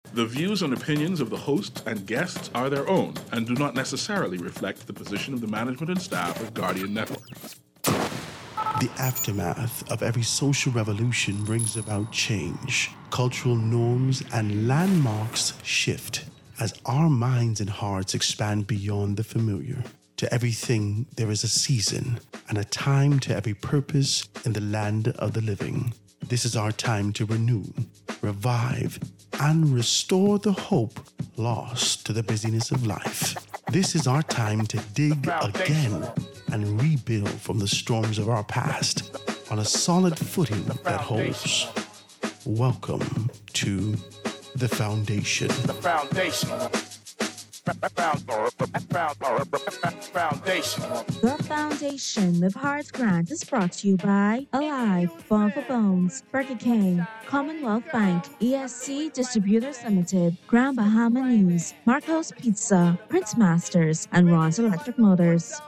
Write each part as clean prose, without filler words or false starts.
The views and opinions of the hosts and guests are their own and do not necessarily reflect the position of the management and staff of Guardian Network. The aftermath of every social revolution brings about change. Cultural norms and landmarks shift as our minds and hearts expand beyond the familiar. To everything, there is a season and a time to every purpose in the land of the living. This is our time to renew, revive, and restore the hope lost to the busyness of life. This is our time to dig again and rebuild from the storms of our past on a solid footing that holds. Welcome to The Foundation. The Foundation. The Foundation with Hearts Grant is brought to you by Alive, Bone for Bones, Burger King, Commonwealth Bank, ESC Distributors Limited, Grand Bahama News, Marco's Pizza, Prince Masters, and Ron's Electric Motors.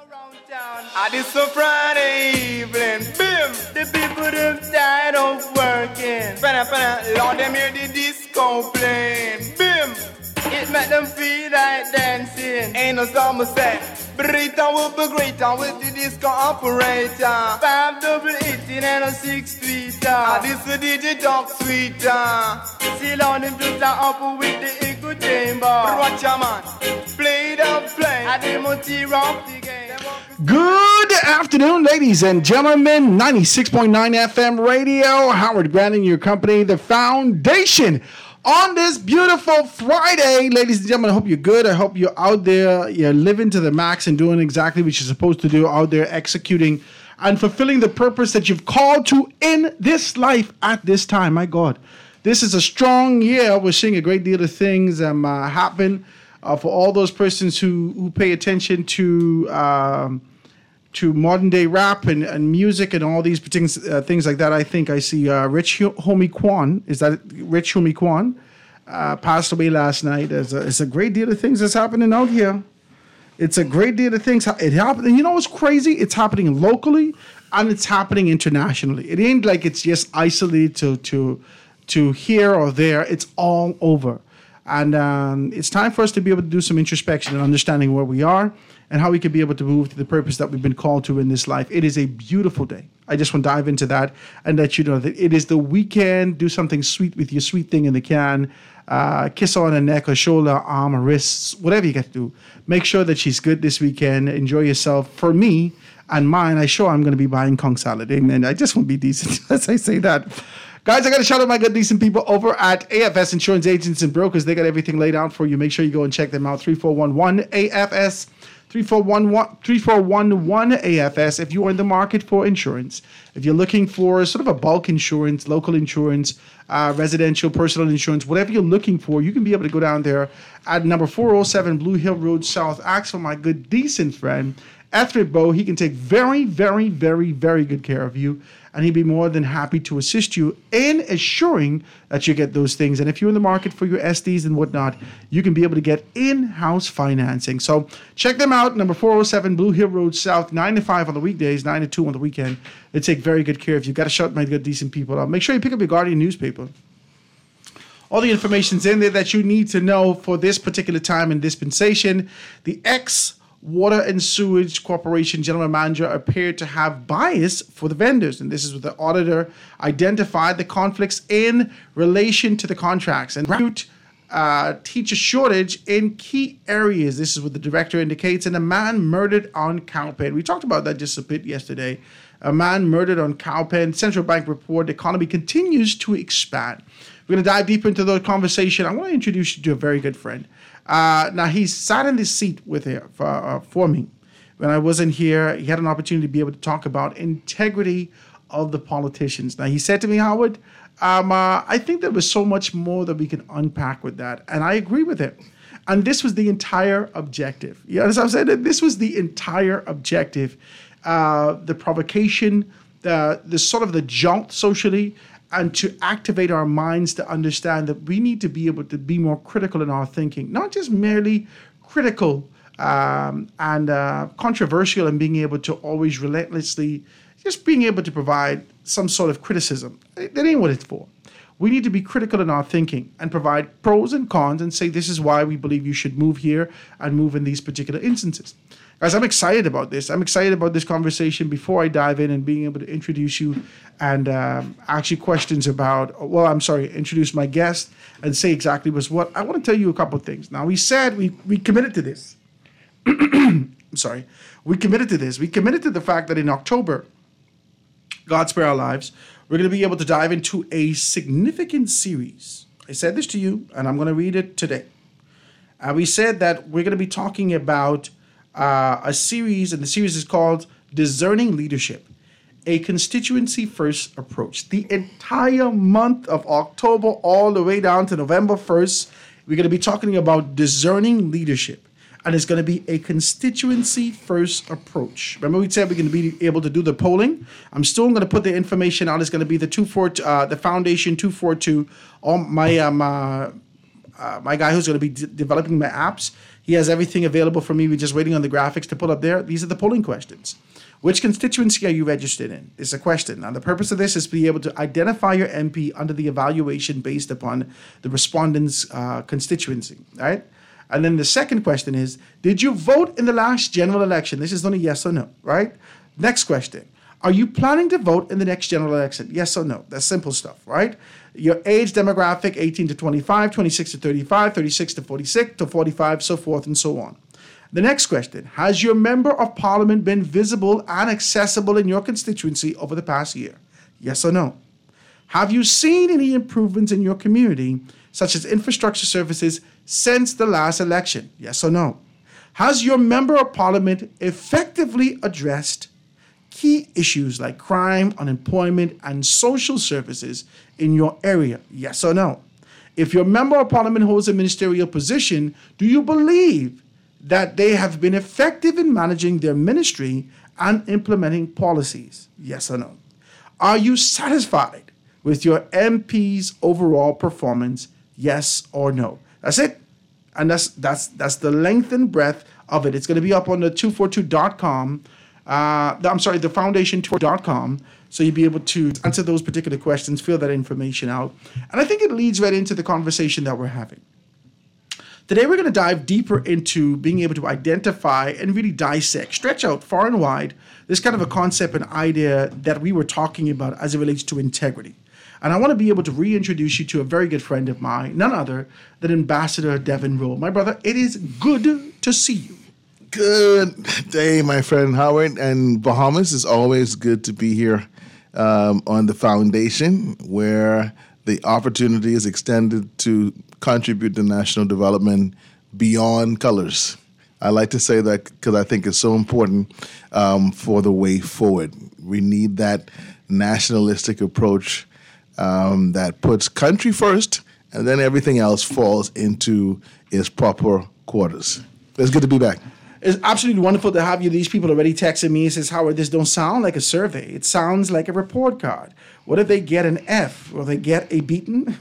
It's a Friday evening, boom, the people them tired of working. Lord, them hear the disco playing, boom. It make them feel like dancing. Ain't no summer set. Brita will be greater with the disco operator. 5-18 and a 6-tweeter. This is the talk sweeter. See on them just up with the echo chamber. Watch your man. Play the play. I demonstrate rock the game. Good afternoon, ladies and gentlemen. 96.9 FM radio. Howard Grant in your company. The Foundation. On this beautiful Friday, ladies and gentlemen, I hope you're good. I hope you're out there, you're living to the max and doing exactly what you're supposed to do out there, executing and fulfilling the purpose that you've called to in this life at this time. My God, this is a strong year. We're seeing a great deal of things happen for all those persons who pay attention to modern day rap and music and all these things like that. I think I see Rich Homie Quan. Is that Rich Homie Quan? Passed away last night. It's a great deal of things that's happening out here. It's a great deal of things. It happened. And you know what's crazy? It's happening locally and it's happening internationally. It ain't like it's just isolated to here or there. It's all over. And it's time for us to be able to do some introspection and understanding where we are and how we can be able to move to the purpose that we've been called to in this life. It is a beautiful day. I just want to dive into that and let you know that it is the weekend. Do something sweet with your sweet thing in the can. Kiss her on the neck or shoulder, arm or wrists, whatever you got to do. Make sure that she's good this weekend. Enjoy yourself. For me and mine, I'm going to be buying conch salad. Amen. I just want to be decent as I say that. Guys, I got to shout out my good, decent people over at AFS Insurance Agents and Brokers. They got everything laid out for you. Make sure you go and check them out. 3411 AFS, 3411 AFS. If you are in the market for insurance, if you're looking for sort of a bulk insurance, local insurance, residential, personal insurance, whatever you're looking for, you can be able to go down there at number 407 Blue Hill Road South. Ask for my good, decent friend, Ethridge Bow. He can take very, very, very, very good care of you. And he'd be more than happy to assist you in assuring that you get those things. And if you're in the market for your SDs and whatnot, you can be able to get in-house financing. So check them out, number 407 Blue Hill Road South, 9 to 5 on the weekdays, 9 to 2 on the weekend. They take very good care of you. Got to shout my good, decent people out. Make sure you pick up your Guardian newspaper. All the information's in there that you need to know for this particular time and dispensation. The Water and Sewage Corporation General Manager appeared to have bias for the vendors. And this is what the auditor identified the conflicts in relation to the contracts and teacher shortage in key areas. This is what the director indicates. And a man murdered on Cowpen. We talked about that just a bit yesterday. A man murdered on Cowpen. Central Bank report, the economy continues to expand. We're going to dive deeper into the conversation. I want to introduce you to a very good friend. Now, he sat in this seat with her for me. When I wasn't here, he had an opportunity to be able to talk about integrity of the politicians. Now, he said to me, Howard, I think there was so much more that we can unpack with that. And I agree with it. And this was the entire objective. You understand what I'm saying? This was the entire objective. The provocation, the sort of the jolt socially, and to activate our minds to understand that we need to be able to be more critical in our thinking, not just merely critical and controversial and being able to always relentlessly just being able to provide some sort of criticism. That ain't what it's for. We need to be critical in our thinking and provide pros and cons and say this is why we believe you should move here and move in these particular instances. Guys, I'm excited about this. I'm excited about this conversation before I dive in and being able to introduce you and ask you questions about, introduce my guest and say exactly what's what. I want to tell you a couple of things. Now, we said we committed to this. We committed to this. We committed to the fact that in October, God Spare Our Lives, we're going to be able to dive into a significant series. I said this to you, and I'm going to read it today. We said that we're going to be talking about a series, and the series is called Discerning Leadership, a constituency-first approach. The entire month of October all the way down to November 1st, we're going to be talking about discerning leadership, and it's going to be a constituency-first approach. Remember we said we're going to be able to do the polling? I'm still going to put the information out. It's going to be the Foundation 242, my guy who's going to be developing my apps. He has everything available for me. We're just waiting on the graphics to pull up there. These are the polling questions. Which constituency are you registered in? It's a question. Now, the purpose of this is to be able to identify your MP under the evaluation based upon the respondent's constituency, right? And then the second question is, did you vote in the last general election? This is only yes or no, right? Next question. Are you planning to vote in the next general election? Yes or no? That's simple stuff, right? Your age demographic, 18 to 25, 26 to 35, 36 to 46 to 45, so forth and so on. The next question, has your member of parliament been visible and accessible in your constituency over the past year? Yes or no? Have you seen any improvements in your community, such as infrastructure services, since the last election? Yes or no? Has your member of parliament effectively addressed key issues like crime, unemployment, and social services in your area? Yes or no? If your member of parliament holds a ministerial position, do you believe that they have been effective in managing their ministry and implementing policies? Yes or no? Are you satisfied with your MP's overall performance? Yes or no? That's it. And that's the length and breadth of it. It's going to be up on the 242.com. The foundation242.com. So you'll be able to answer those particular questions, fill that information out. And I think it leads right into the conversation that we're having. Today, we're going to dive deeper into being able to identify and really dissect, stretch out far and wide, this kind of a concept and idea that we were talking about as it relates to integrity. And I want to be able to reintroduce you to a very good friend of mine, none other than Ambassador Devin Rowe. My brother, it is good to see you. Good day, my friend Howard. And Bahamas, is always good to be here on the foundation, where the opportunity is extended to contribute to national development beyond colors. I like to say that because I think it's so important for the way forward. We need that nationalistic approach that puts country first, and then everything else falls into its proper quarters. It's good to be back. It's absolutely wonderful to have you. These people already texting me and says, Howard, this don't sound like a survey. It sounds like a report card. What if they get an F? Will they get a beaten?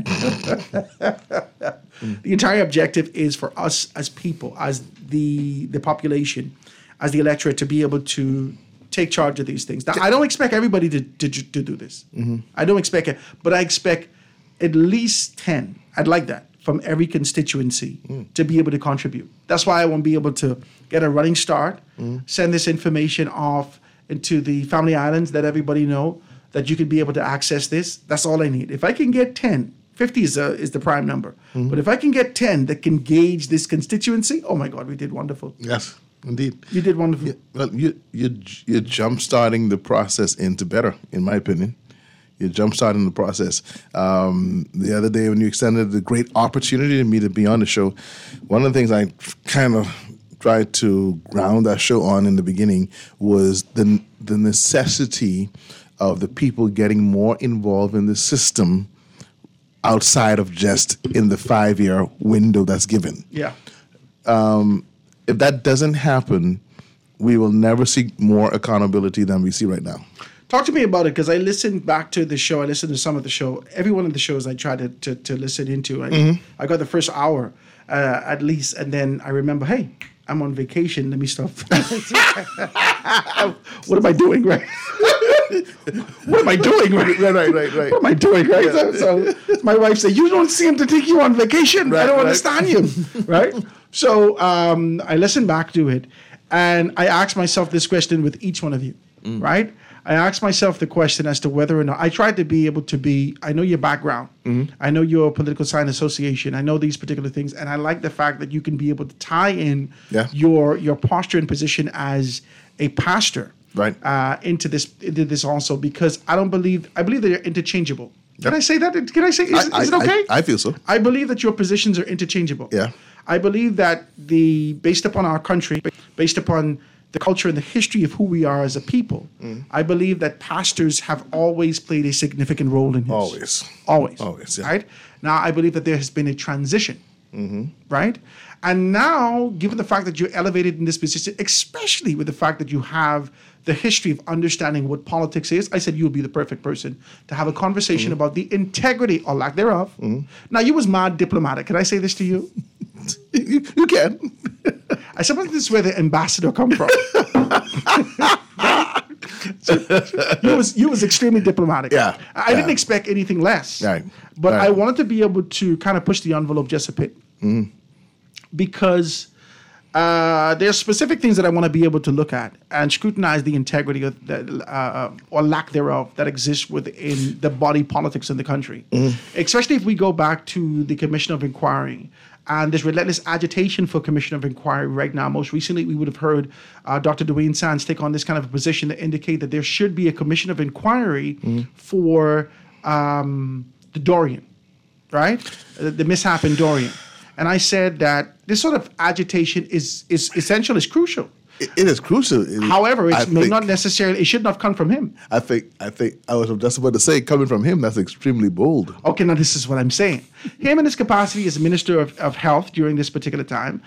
The entire objective is for us as people, as the population, as the electorate, to be able to take charge of these things. Now, I don't expect everybody to do this. Mm-hmm. I don't expect it, but I expect at least 10. I'd like that. From every constituency to be able to contribute. That's why I want to be able to get a running start, send this information off into the Family Islands, let everybody know that you could be able to access this. That's all I need. If I can get 10, 50 is the prime number. Mm-hmm. But if I can get 10 that can gauge this constituency, oh my God, we did wonderful. Yes, indeed. You did wonderful. You're jump-starting the process into better, in my opinion. You're jump-starting the process. The other day when you extended the great opportunity to me to be on the show, one of the things I kind of tried to ground that show on in the beginning was the necessity of the people getting more involved in the system outside of just in the 5-year window that's given. Yeah. If that doesn't happen, we will never see more accountability than we see right now. Talk to me about it, because I listened back to the show. I listened to some of the show. Every one of the shows I tried to listen into. I got the first hour at least, and then I remember, hey, I'm on vacation. Let me stop. What am I doing, right? what am I doing? Right. What am I doing? Right. So my wife said, you don't seem to think you on vacation. I don't understand you. Right. So I listened back to it, and I asked myself this question with each one of you. Right. I asked myself the question as to whether or not I tried to be able to be. I know your background. I know your political science association. I know these particular things, and I like the fact that you can be able to tie in your posture and position as a pastor, into this also, because I believe they're interchangeable. Can I say that? Can I say is it okay? I feel so. I believe that your positions are interchangeable. Yeah. I believe that based upon our country, based upon the culture and the history of who we are as a people, I believe that pastors have always played a significant role in this. Always. Yeah. Right? Now, I believe that there has been a transition, right? And now, given the fact that you're elevated in this position, especially with the fact that you have the history of understanding what politics is, I said you would be the perfect person to have a conversation about the integrity or lack thereof. Now, you was mad diplomatic. Can I say this to you? You can. I suppose this is where the ambassador come from. You was extremely diplomatic. Yeah. I didn't expect anything less. Right. But I wanted to be able to kind of push the envelope just a bit. Because there's specific things that I want to be able to look at and scrutinize the integrity of or lack thereof that exists within the body politics in the country. Especially if we go back to the Commission of Inquiry and this relentless agitation for Commission of Inquiry right now. Most recently, we would have heard Dr. Dwayne Sands take on this kind of a position to indicate that there should be a Commission of Inquiry for the Dorian, right? The mishap in Dorian. And I said that this sort of agitation is essential, is crucial. It is crucial. However, it should not come from him. I think I was just about to say, coming from him, that's extremely bold. Okay, now this is what I'm saying. Him in his capacity as Minister of Health during this particular time,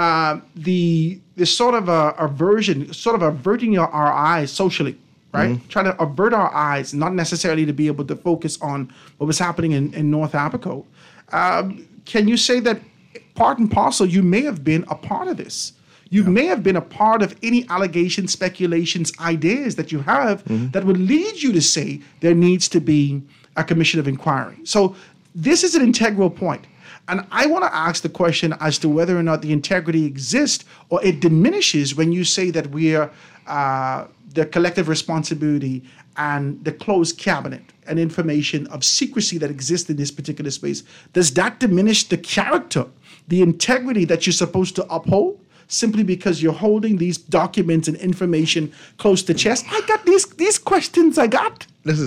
this sort of averting our eyes socially, right? Trying to avert our eyes, not necessarily to be able to focus on what was happening in North Abaco. Can you say that part and parcel, you may have been a part of this? You may have been a part of any allegations, speculations, ideas that you have that would lead you to say there needs to be a commission of inquiry. So this is an integral point. And I want to ask the question as to whether or not the integrity exists or it diminishes when you say that we're the collective responsibility and the closed cabinet and information of secrecy that exists in this particular space. Does that diminish the character, the integrity that you're supposed to uphold? Simply because you're holding these documents and information close to chest. I got these questions. I got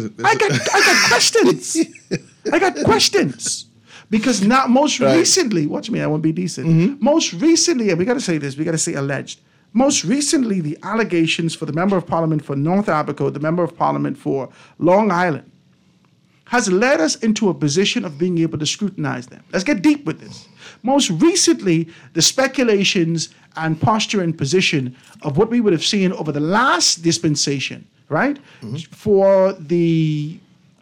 questions. I got questions. Because now, most recently, watch me, I won't be decent. Most recently, and we got to say this, we got to say alleged. Most recently, the allegations for the Member of Parliament for North Abaco, the Member of Parliament for Long Island, has led us into a position of being able to scrutinize them. Let's get deep with this. Most recently, the speculations and posture and position of what we would have seen over the last dispensation, right? For the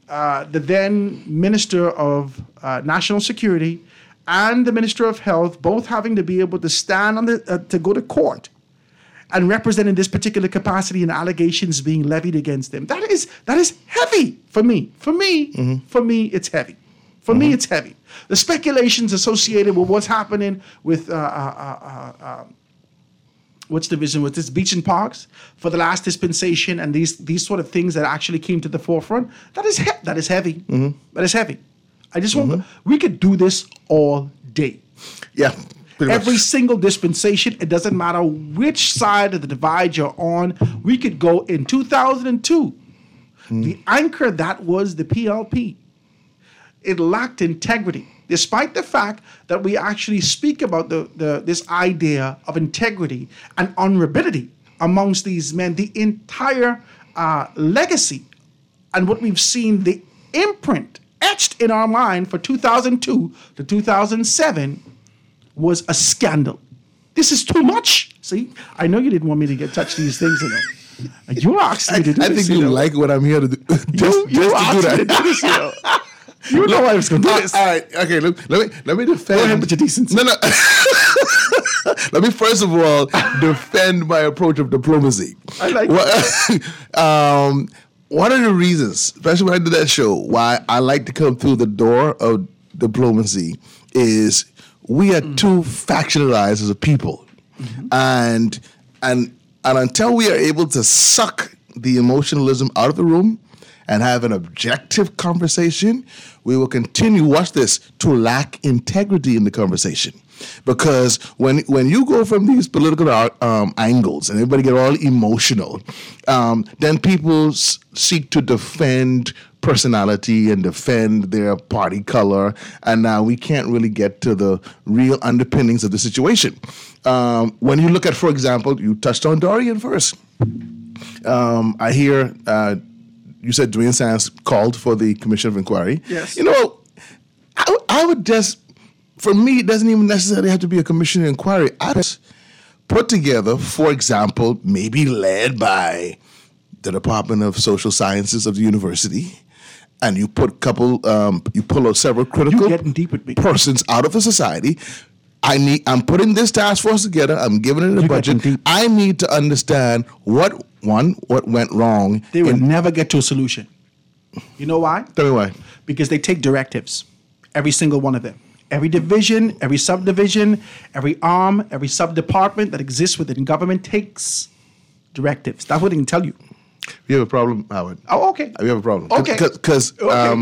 then Minister of National Security and the Minister of Health, both having to be able to stand on to go to court and represent in this particular capacity and allegations being levied against them. That is heavy for me. For me, it's heavy. For me, it's heavy. The speculations associated with what's happening with what's the vision with this Beach and Parks for the last dispensation and these sort of things that actually came to the forefront. That is heavy. That is heavy. I just want we could do this all day. Yeah. Every single dispensation, it doesn't matter which side of the divide you're on. We could go in 2002. The anchor that was the PLP. It lacked integrity, despite the fact that we actually speak about this idea of integrity and honorability amongst these men. The entire legacy and what we've seen, the imprint etched in our mind for 2002 to 2007 was a scandal. This is too much. See, I know you didn't want me to touch these things, you know. You asked me to do this. I think you like what I'm here to do. You asked me to do this, you know. You know I was going to do this. All right, okay. Let me defend. Go ahead with your decency. No. Let me first of all defend my approach of diplomacy. I like one of the reasons, especially when I did that show, why I like to come through the door of diplomacy is we are too factionalized as a people. And until we are able to suck the emotionalism out of the room and have an objective conversation, we will continue, watch this, to lack integrity in the conversation. Because when you go from these political angles and everybody get all emotional, then people seek to defend personality and defend their party color, and now we can't really get to the real underpinnings of the situation. When you look at, for example, you touched on Dorian first. I hear you said Dwayne Sands called for the Commission of Inquiry. Yes. You know, I would just, for me, it doesn't even necessarily have to be a Commission of Inquiry. I just put together, for example, maybe led by the Department of Social Sciences of the university, and you put you pull out several critical You're getting deep with me. persons out of the society. I'm putting this task force together. I'm giving it a budget. I need to understand what went wrong. They will never get to a solution. You know why? Tell me why. Because they take directives, every single one of them. Every division, every subdivision, every arm, every subdepartment that exists within government takes directives. That's what they can tell you. We have a problem, Howard. Oh, okay. We have a problem. Okay. Because,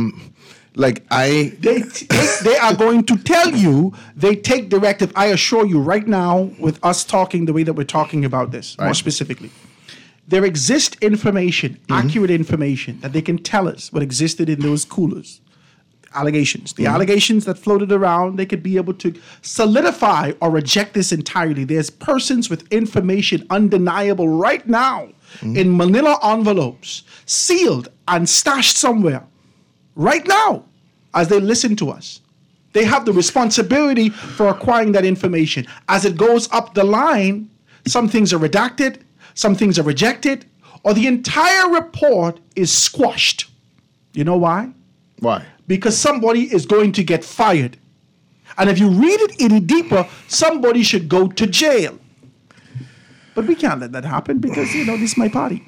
They are going to tell you they take directive. I assure you right now, with us talking the way that we're talking about this, more specifically, there exists information, accurate information, that they can tell us what existed in those coolers. Allegations. The allegations that floated around, they could be able to solidify or reject this entirely. There's persons with information undeniable right now in manila envelopes, sealed and stashed somewhere right now as they listen to us. They have the responsibility for acquiring that information. As it goes up the line, some things are redacted, some things are rejected, or the entire report is squashed. You know why? Why? Because somebody is going to get fired. And if you read it any deeper, somebody should go to jail. But we can't let that happen because, this is my party.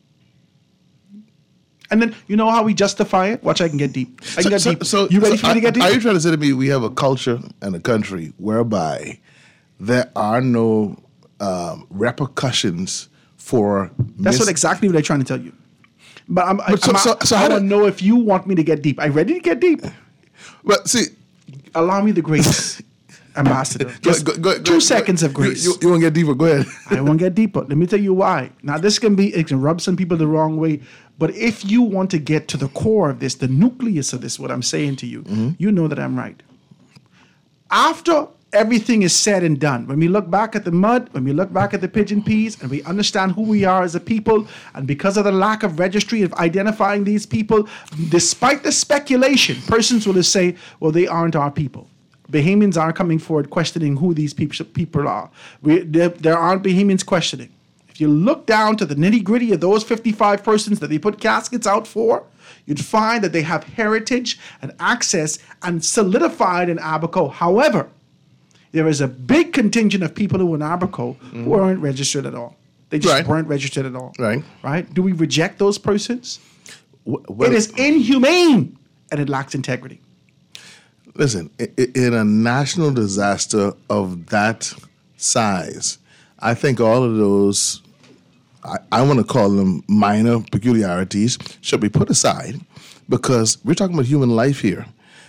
And then, you know how we justify it? Watch, I can get deep. I can get deep. So, you ready for me to get deep? Are you trying to say to me we have a culture and a country whereby there are no repercussions for... That's exactly what I'm trying to tell you. But I how don't know if you want me to get deep. Are you ready to get deep? But see... Allow me the grace, Ambassador. Just go 2 seconds of grace. You want to get deeper? Go ahead. I won't get deeper. Let me tell you why. Now, it can rub some people the wrong way. But if you want to get to the core of this, the nucleus of this, what I'm saying to you, you know that I'm right. After everything is said and done, when we look back at the mud, when we look back at the pigeon peas, and we understand who we are as a people, and because of the lack of registry of identifying these people, despite the speculation, persons will just say, well, they aren't our people. Bahamians are coming forward questioning who these people are. There aren't Bahamians questioning. If you look down to the nitty-gritty of those 55 persons that they put caskets out for, you'd find that they have heritage and access and solidified in Abaco. However, there is a big contingent of people who are in Abaco who aren't registered at all. They just weren't registered at all. Right? Do we reject those persons? It is inhumane and it lacks integrity. Listen, in a national disaster of that size, I think all of those, I want to call them minor peculiarities, should be put aside because we're talking about human life here.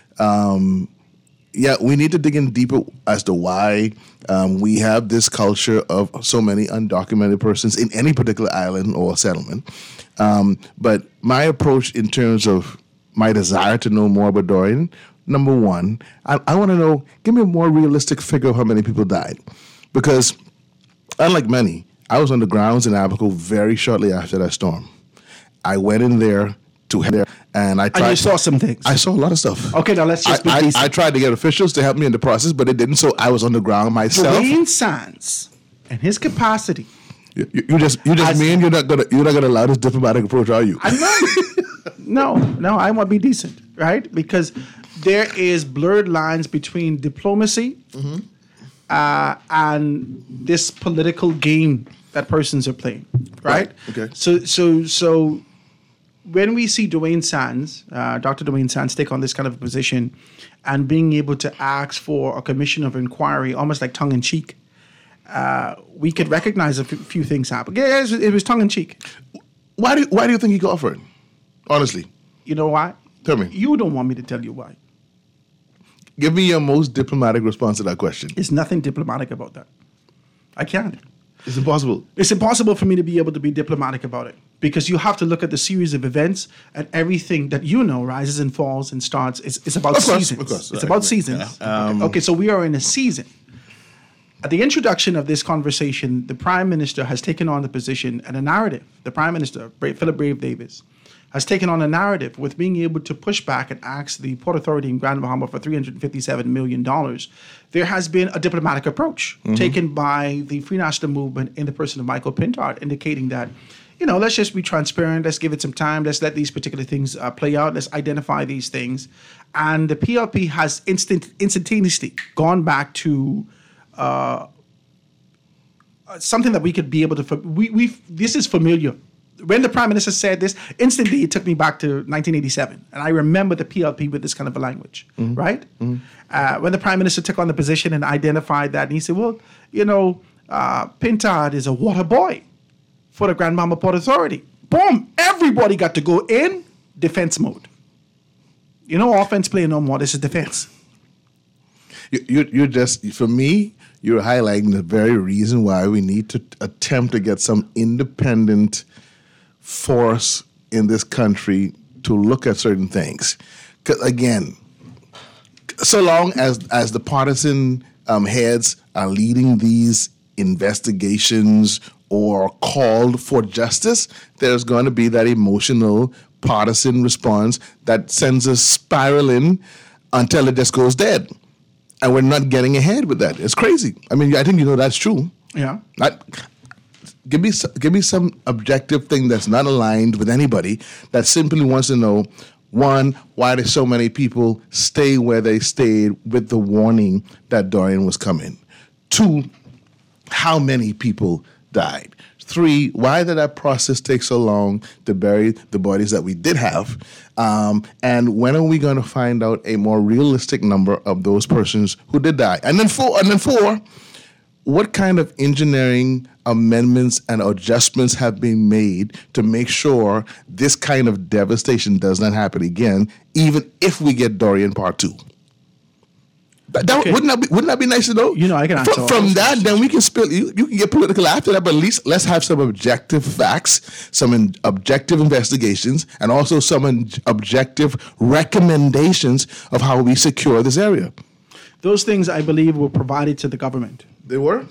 We need to dig in deeper as to why we have this culture of so many undocumented persons in any particular island or settlement. But my approach in terms of my desire to know more about Dorian, number one, I want to know, give me a more realistic figure of how many people died. Because unlike many, I was on the grounds in Abaco very shortly after that storm. I went in there to head there, and I tried. And you saw some things. I saw a lot of stuff. Okay, now let's just be decent. I tried to get officials to help me in the process, but it didn't. So I was on the ground myself. Dwayne Sands and his capacity. You just mean you're not gonna allow this diplomatic approach, are you? I'm not. No, I want to be decent, right? Because there is blurred lines between diplomacy and this political game that persons are playing, right? Okay. So when we see Dwayne Sands, Dr. Dwayne Sands, take on this kind of a position and being able to ask for a commission of inquiry, almost like tongue in cheek, we could recognize a few things happen. Yeah, it was tongue in cheek. Why do you think he got offered? Honestly, You know why? tell me. You don't want me to tell you why. Give me your most diplomatic response to that question. There's nothing diplomatic about that. I can't. It's impossible. It's impossible for me to be able to be diplomatic about it because you have to look at the series of events and everything that rises and falls and starts. It's about Of course, seasons. of course. It's about seasons. Yeah. Okay, so we are in a season. At the introduction of this conversation, the Prime Minister has taken on the position and a narrative. The Prime Minister, Philip Brave Davis, has taken on a narrative with being able to push back and ask the Port Authority in Grand Bahama for $357 million. There has been a diplomatic approach taken by the Free National Movement in the person of Michael Pintard, indicating that, let's just be transparent. Let's give it some time. Let's let these particular things play out. Let's identify these things. And the PLP has instantaneously gone back to something that we could be able to. This is familiar. When the Prime Minister said this, instantly it took me back to 1987. And I remember the PLP with this kind of a language, right? When the Prime Minister took on the position and identified that, and he said, well, Pintard is a water boy for the Grand Bahama Port Authority. Boom! Everybody got to go in defense mode. Offense play no more. This is defense. You're just, for me, you're highlighting the very reason why we need to attempt to get some independent force in this country to look at certain things. 'Cause again, so long as the partisan heads are leading these investigations or called for justice, there's going to be that emotional partisan response that sends us spiraling until it just goes dead. And we're not getting ahead with that. It's crazy. I mean, I think that's true. Yeah. Give me some objective thing that's not aligned with anybody that simply wants to know, one, why did so many people stay where they stayed with the warning that Dorian was coming? Two, how many people died? Three, why did that process take so long to bury the bodies that we did have? And when are we going to find out a more realistic number of those persons who did die? And then four, what kind of engineering amendments and adjustments have been made to make sure this kind of devastation does not happen again, even if we get Dorian Part 2? Okay. Wouldn't that be nice to know? I can answer from that. Then we can spill. You can get political after that, but at least let's have some objective facts, some objective investigations, and also some objective recommendations of how we secure this area. Those things, I believe, were provided to the government. They were.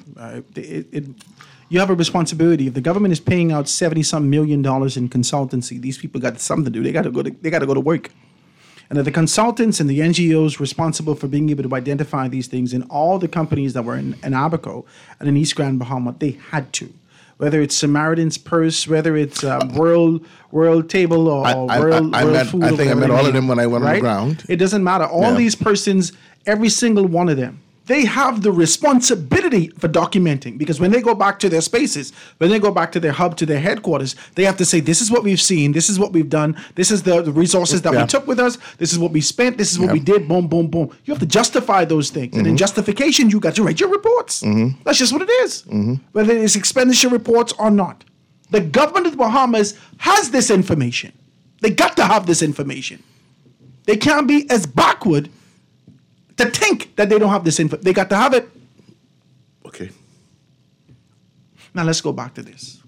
You have a responsibility. If the government is paying out $70-some million in consultancy, these people got something to do. They got to go to work. And the consultants and the NGOs responsible for being able to identify these things in all the companies that were in Abaco and in East Grand Bahama, they had to. Whether it's Samaritan's Purse, whether it's World Table or World Food. I think I met all of them when I went on the ground. It doesn't matter. All these persons, every single one of them, they have the responsibility for documenting, because when they go back to their spaces, when they go back to their hub, to their headquarters, they have to say, this is what we've seen, this is what we've done, this is the resources that we took with us, this is what we spent, this is what we did, boom, boom, boom. You have to justify those things. And in justification, you got to write your reports. That's just what it is. Whether it's expenditure reports or not. The government of the Bahamas has this information. They got to have this information. They can't be as backward to think that they don't have this info. They got to have it. Okay. Now let's go back to this.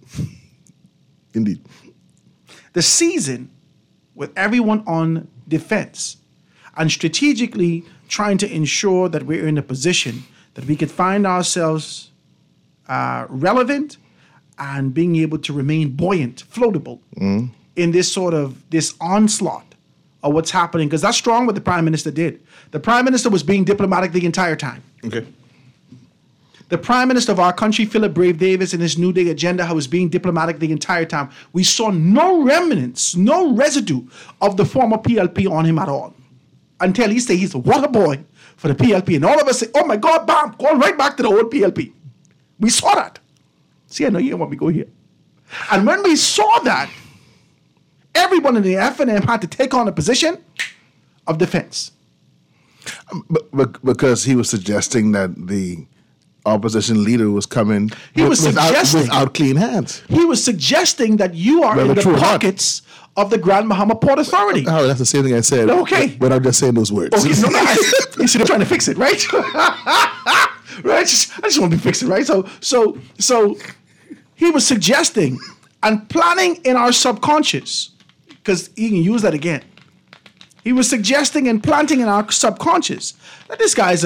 Indeed. The season with everyone on defense and strategically trying to ensure that we're in a position that we could find ourselves relevant and being able to remain buoyant, floatable in this onslaught of what's happening, because that's strong what the Prime Minister did. The Prime Minister was being diplomatic the entire time. Okay. The Prime Minister of our country, Philip Brave Davis, in his New Day agenda, was being diplomatic the entire time. We saw no remnants, no residue of the former PLP on him at all. Until he said he's a water boy for the PLP. And all of us say, oh my God, bam, going right back to the old PLP. We saw that. See, I know you want me to go here. And when we saw that, everyone in the FNM had to take on a position of defense. Because he was suggesting that the opposition leader was coming without clean hands. He was suggesting that you are in the pockets of the Grand Bahama Port Authority. Oh, that's the same thing I said. Okay. But I'm just saying those words. Okay, you see, they're trying to fix it, right? Right? I just want to be fixing, right? So he was suggesting and planning in our subconscious, because he can use that again. He was suggesting and planting in our subconscious that this guy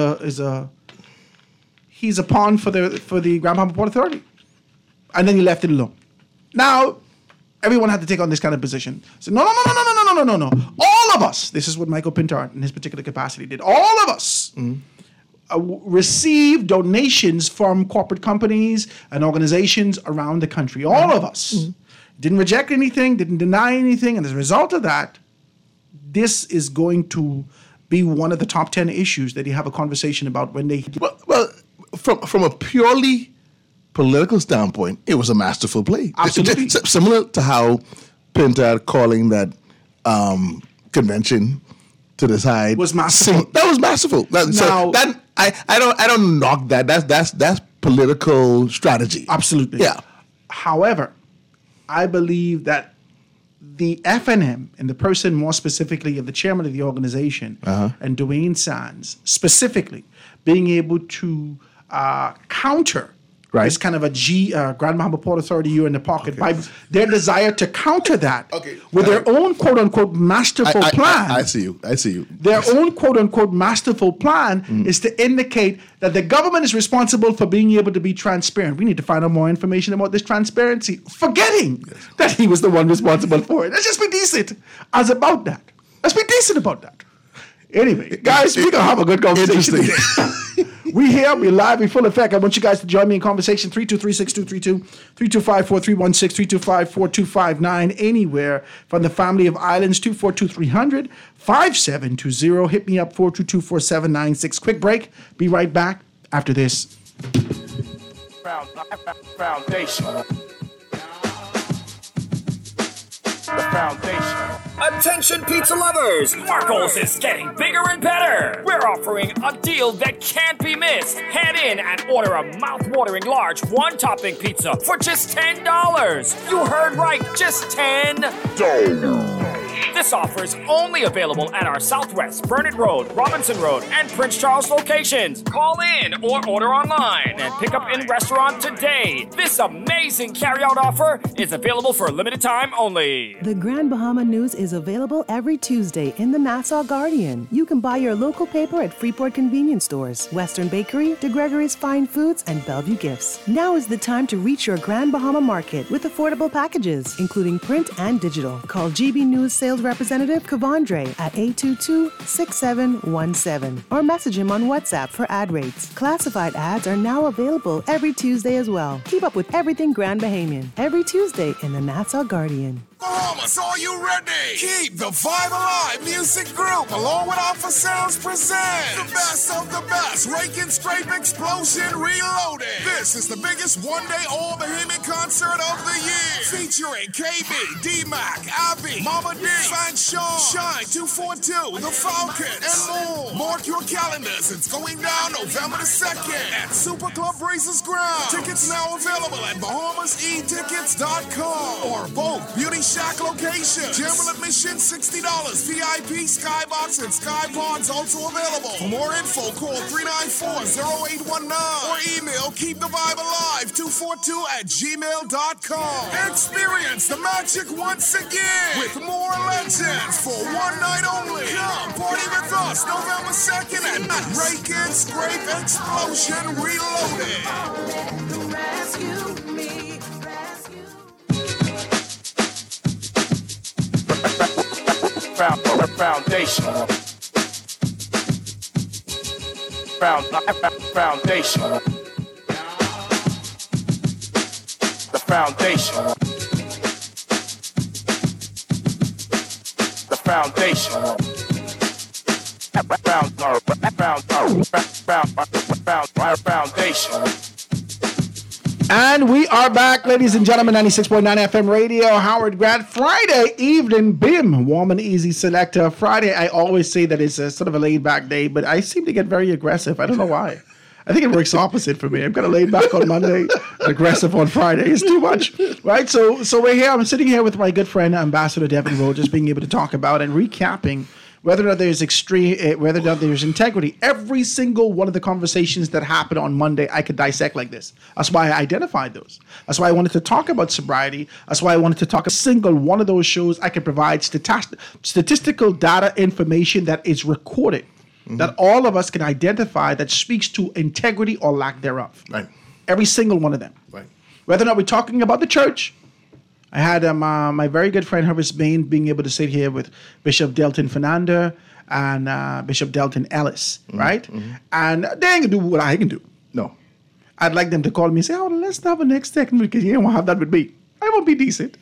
he's a pawn for the Grand Bahama Port Authority, and then he left it alone. Now, everyone had to take on this kind of position. So no. All of us. This is what Michael Pintard, in his particular capacity, did. All of us received donations from corporate companies and organizations around the country. All of us didn't reject anything, didn't deny anything, and as a result of that, this is going to be one of the top 10 issues that you have a conversation about when they... Well, from a purely political standpoint, it was a masterful play. Absolutely. Similar to how Pintard calling that convention to decide... was masterful. That was masterful. I don't knock that. That's political strategy. Absolutely. Yeah. However, I believe that the FNM, and the person more specifically of the chairman of the organization, and Dwayne Sands, specifically being able to counter this kind of a Grand Bahama Port Authority, you're in the pocket, by their desire to counter that with their own quote-unquote masterful plan. I see you. Their own quote-unquote masterful plan is to indicate that the government is responsible for being able to be transparent. We need to find out more information about this transparency, forgetting that he was the one responsible for it. Let's just be decent about that. Let's be decent about that. Anyway, guys, we're going to have a good conversation today. We here, we're live, we're full effect. I want you guys to join me in conversation. 323-6232, 325-4316, 325-4259, anywhere from the family of islands, 242-300, 5720. Hit me up, 422-4796. Quick break. Be right back after this. Foundation. The foundation. Attention pizza lovers! Marco's is getting bigger and better! We're offering a deal that can't be missed. Head in and order a mouth-watering large one-topping pizza for just $10. You heard right, just $10. This offer is only available at our Southwest, Burnett Road, Robinson Road, and Prince Charles locations. Call in or order online and pick up in restaurant today. This amazing carry-out offer is available for a limited time only. The Grand Bahama News is available every Tuesday in the Nassau Guardian. You can buy your local paper at Freeport Convenience Stores, Western Bakery, DeGregory's Fine Foods, and Bellevue Gifts. Now is the time to reach your Grand Bahama market with affordable packages, including print and digital. Call GB News Sales Representative Kavandre at 822-6717 or message him on WhatsApp for ad rates. Classified ads are now available every Tuesday as well. Keep up with everything Grand Bahamian every Tuesday in the Nassau Guardian. Bahamas, are you ready? Keep the Vibe Alive Music Group, along with Alpha Sounds, presents the best of the best. Rake and Scrape Explosion Reloaded. This is the biggest one-day all-Bahamian concert of the year. Featuring KB, D-Mac, Abby, Mama D, Fan Sean, Shine 242, The Falcons, and more. Mark your calendars. It's going down November the 2nd at Super Club Breezes Ground. Tickets now available at BahamasEtickets.com or both Beauty Shack location. General admission $60. VIP, Skybox, and Skypods also available. For more info, call 394-0819 or email keepthevibealive242@gmail.com. Experience the magic once again with more legends for one night only. Come party with us November 2nd at Rake and Scrape Explosion Reloaded. Foundation. Foundation. The foundation. The foundation. Foundation. And we are back, ladies and gentlemen, 96.9 FM radio, Howard Grant. Friday evening, BIM, warm and easy selector. Friday, I always say that it's a sort of a laid-back day, but I seem to get very aggressive. I don't know why. I think it works opposite for me. I'm kind of laid back on Monday, aggressive on Friday. It's too much, right? So we're here. I'm sitting here with my good friend, Ambassador Devin Rowe, just being able to talk about and recapping whether or not there's whether or not there's integrity. Every single one of the conversations that happened on Monday, I could dissect like this. That's why I identified those. That's why I wanted to talk about sobriety. That's why I wanted to talk a single one of those shows. I could provide statistical data information that is recorded, that all of us can identify, that speaks to integrity or lack thereof. Right. Every single one of them. Right. Whether or not we're talking about the church. I had my very good friend Herbert Bain being able to sit here with Bishop Delton Fernanda and Bishop Delton Ellis, right? And they ain't gonna do what I can do. No. I'd like them to call me and say, "Oh, let's have a next second because you don't have that with me." I won't be decent.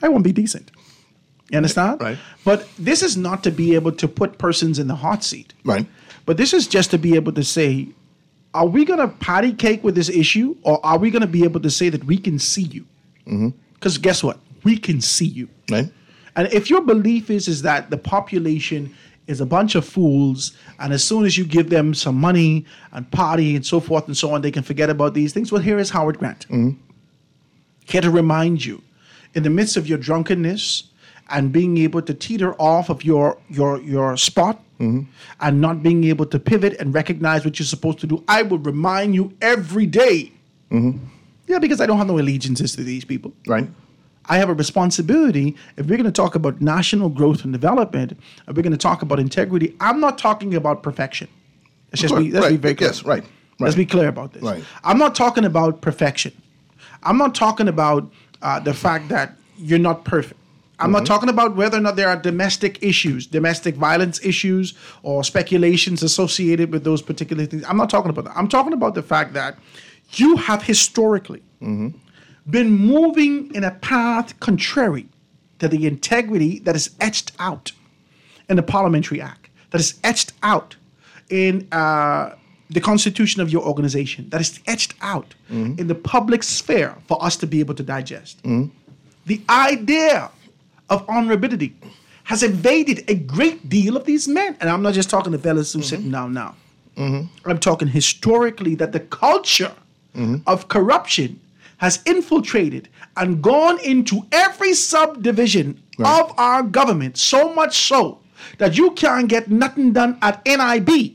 You understand? Right. But this is not to be able to put persons in the hot seat. Right. But this is just to be able to say, are we going to patty cake with this issue, or are we going to be able to say that we can see you? Because guess what? We can see you. Right. And if your belief is that the population is a bunch of fools, and as soon as you give them some money and party and so forth and so on, they can forget about these things. Well, here is Howard Grant. Here to remind you, in the midst of your drunkenness and being able to teeter off of your spot and not being able to pivot and recognize what you're supposed to do, I will remind you every day. Yeah, because I don't have no allegiances to these people. Right. I have a responsibility. If we're going to talk about national growth and development, and we're going to talk about integrity, I'm not talking about perfection. Let's be very clear. Yes, right. Let's be clear about this. Right. I'm not talking about perfection. I'm not talking about the fact that you're not perfect. I'm not talking about whether or not there are domestic issues, domestic violence issues, or speculations associated with those particular things. I'm not talking about that. I'm talking about the fact that you have historically been moving in a path contrary to the integrity that is etched out in the Parliamentary Act, that is etched out in the constitution of your organization, that is etched out in the public sphere for us to be able to digest. The idea of honorability has evaded a great deal of these men. And I'm not just talking to fellas who sitting down now. I'm talking historically that the culture of corruption has infiltrated and gone into every subdivision of our government, so much so that you can't get nothing done at NIB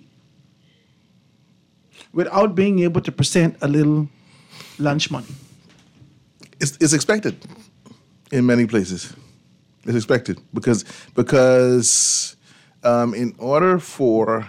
without being able to present a little lunch money. It's expected in many places. It's expected because in order for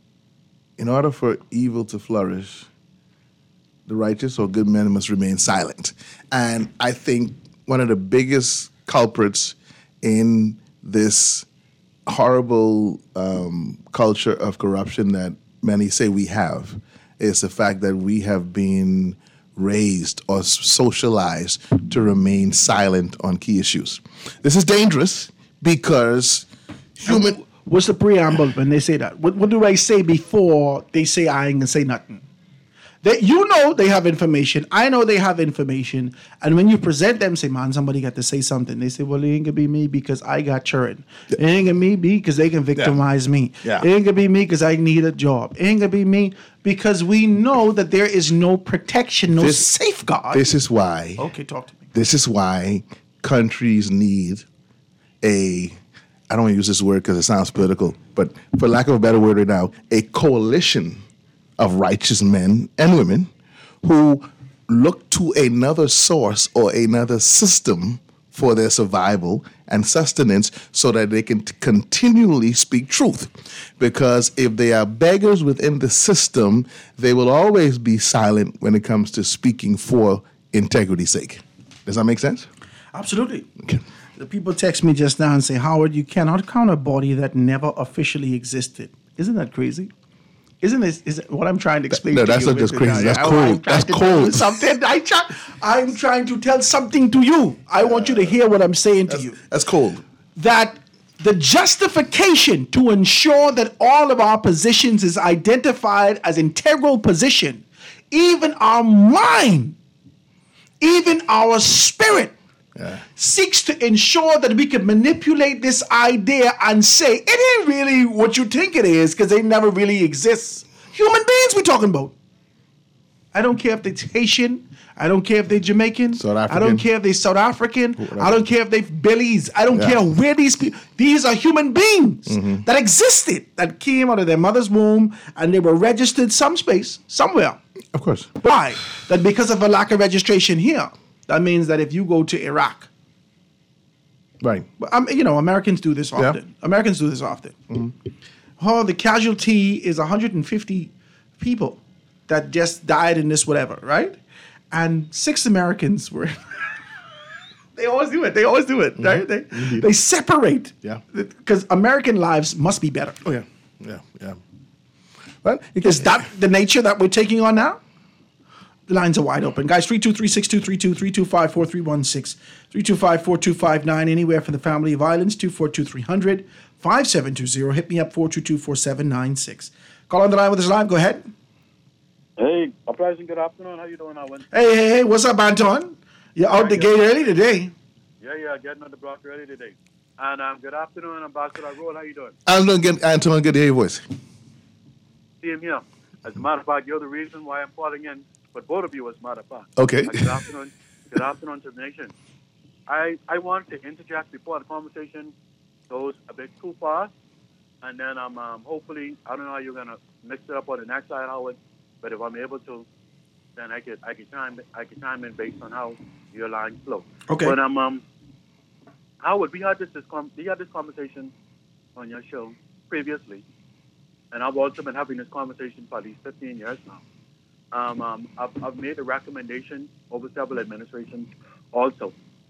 evil to flourish, the righteous or good men must remain silent. And I think one of the biggest culprits in this horrible culture of corruption that many say we have is the fact that we have been raised or socialized to remain silent on key issues. This is dangerous because human... What's the preamble when they say that? What do I say before they say I ain't gonna say nothing? They have information. I know they have information. And when you present them, say, man, somebody got to say something. They say, well, it ain't gonna be me because I got children. It ain't gonna be me because they can victimize me. It ain't gonna be me because I need a job. It ain't gonna be me because we know that there is no protection, no safeguard. This is why. Okay, talk to me. This is why countries need I don't want to use this word because it sounds political, but for lack of a better word right now, a coalition of righteous men and women who look to another source or another system for their survival and sustenance so that they can continually speak truth. Because if they are beggars within the system, they will always be silent when it comes to speaking for integrity's sake. Does that make sense? Absolutely. Okay. The people text me just now and say, Howard, you cannot count a body that never officially existed. Isn't that crazy? Isn't this what I'm trying to explain? No, that's not just crazy. That's cold. That's cold. I'm trying to tell something to you. I want you to hear what I'm saying to you. That's cold. That the justification to ensure that all of our positions is identified as integral position, even our mind, Even our spirit seeks to ensure that we can manipulate this idea and say, it ain't really what you think it is because they never really exist. Human beings we're talking about. I don't care if they're Haitian. I don't care if they're Jamaican. South African. I don't care if they're South African. I don't care if they're Billies. I don't care where these people. These are human beings that existed, that came out of their mother's womb, and they were registered some space, somewhere. Of course. Why? That because of a lack of registration here, that means that if you go to Iraq, right? Americans do this often. Americans do this often. Oh, the casualty is 150 people that just died in this whatever, right? And 6 Americans were. They always do it. Right? They separate. Yeah. Because American lives must be better. Oh yeah. Well, is that the nature that we're taking on now? The lines are wide open. Guys, 323-6232, 325-4316, 325-4259, anywhere from the family of islands, 242-300, 5720. Hit me up, 422-4796. Call on the line with us live. Go ahead. Hey, uprising, good afternoon. How you doing, Alan? Hey, what's up, Anton? You're out the gate early today. Yeah, getting on the block early today. And good afternoon, Ambassador Roll. How you doing? I'm doing good, Anton. Good to hear your voice. Same here. As a matter of fact, you're the reason why I'm calling in, but both of you, as a matter of fact. Okay. Good afternoon. Good afternoon to the nation. I want to interject before the conversation goes a bit too far, and then hopefully, I don't know how you're going to mix it up on the next side, Howard, but if I'm able to, then I could chime in based on how your lines flow. Okay. But Howard, we had this conversation on your show previously, and I've also been having this conversation for at least 15 years now. I've made a recommendation over several administrations also.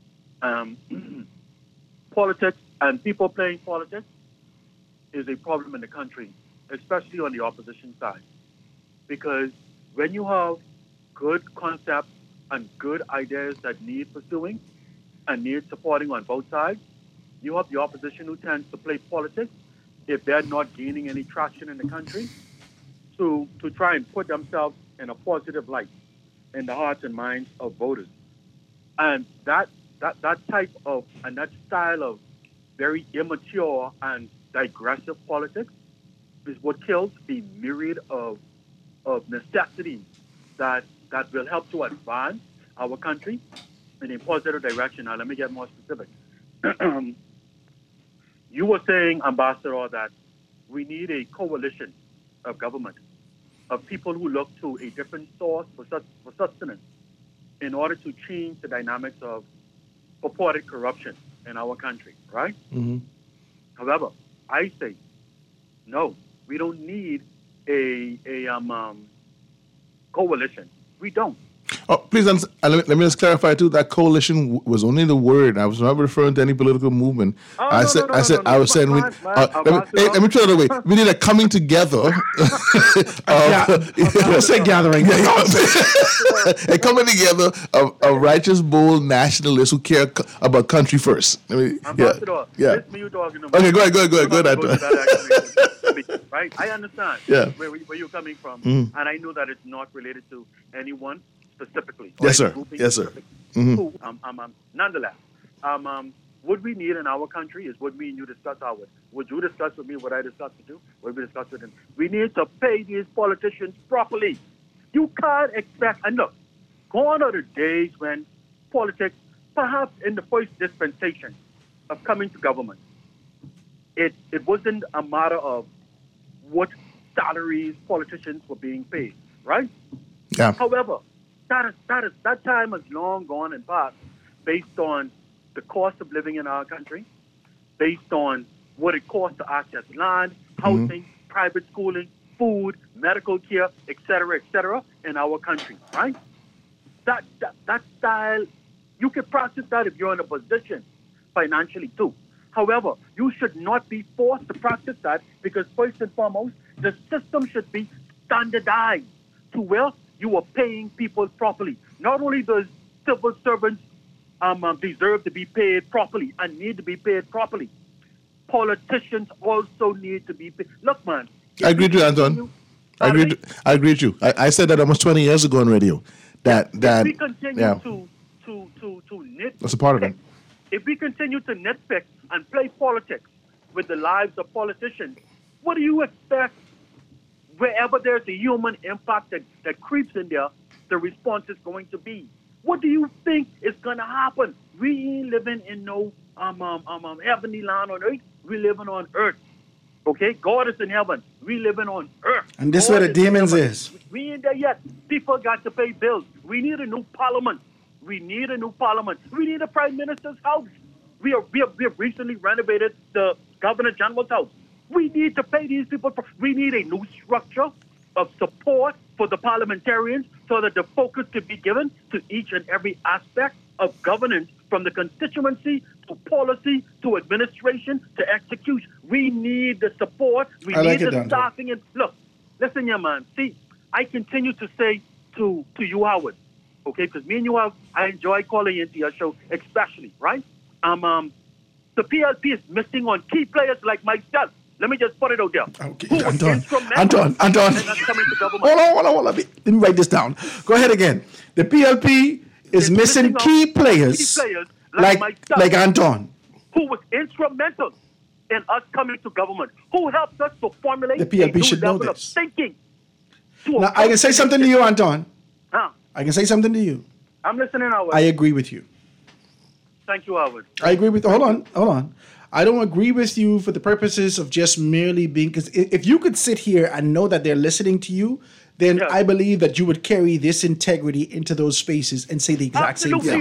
Politics and people playing politics is a problem in the country, especially on the opposition side. Because when you have good concepts and good ideas that need pursuing and need supporting on both sides, you have the opposition who tends to play politics if they're not gaining any traction in the country to try and put themselves in a positive light in the hearts and minds of voters. And that type of, and that style of very immature and digressive politics is what kills the myriad of necessities that will help to advance our country in a positive direction. Now, let me get more specific. You were saying, Ambassador, that we need a coalition of government, of people who look to a different source for sustenance in order to change the dynamics of purported corruption in our country, right? Mm-hmm. However, I say, no, we don't need a coalition. We don't. Oh, please, let me just clarify too. That coalition was only the word. I was not referring to any political movement. I was saying let me try it away. We need a coming together. Say gathering. A coming together of righteous, bold nationalists who care about country first. Ambassador, it's me you talking about. Okay, go ahead. Right, I understand where you're coming from, and I know that it's not related to anyone specifically. Yes, sir. Mm-hmm. Nonetheless, what we need in our country is what me and you discuss. Would you discuss with me what I discuss with you? What we discuss with them? We need to pay these politicians properly. You can't expect, and look, gone are the days when politics, perhaps in the first dispensation of coming to government, it wasn't a matter of what salaries politicians were being paid, right? Yeah. However, that time has long gone and passed based on the cost of living in our country, based on what it costs to access land, housing, private schooling, food, medical care, et cetera, in our country, right? That style, you can practice that if you're in a position financially too. However, you should not be forced to practice that because first and foremost, the system should be standardized to where you are paying people properly. Not only does civil servants deserve to be paid properly and need to be paid properly, politicians also need to be paid. Look, man. I agree with you, Anton. I agree with you. I said that almost 20 years ago on radio. If we continue nitpick. That's a part of it. If we continue to nitpick and play politics with the lives of politicians, what do you expect? Wherever there's a human impact that creeps in there, the response is going to be. What do you think is going to happen? We ain't living in no heavenly land on earth. We living on earth. Okay? God is in heaven. We living on earth. And this is God where the demons in heaven. is. We ain't there yet. People got to pay bills. We need a new parliament. We need a new parliament. We need a prime minister's house. We have recently renovated the governor general's house. We need to pay these people. We need a new structure of support for the parliamentarians so that the focus can be given to each and every aspect of governance, from the constituency to policy to administration to execution. We need the support. We need the staffing. And look, listen here, man. See, I continue to say to you, Howard, okay, because me and you I enjoy calling into your show, especially, right? The PLP is missing on key players like myself. Let me just put it out there. Okay, Anton. Hold on. Let me write this down. Go ahead again. The PLP is missing key players like Anton, who was instrumental in us coming to government, who helped us to formulate the PLP a new should know level this. of thinking. Now, I can say something to you, Anton. Huh? I can say something to you. I'm listening, Howard. I agree with you. Thank you, Howard. I agree with. Hold on. I don't agree with you for the purposes of just merely being. Because if you could sit here and know that they're listening to you, then I believe that you would carry this integrity into those spaces and say the exact same thing.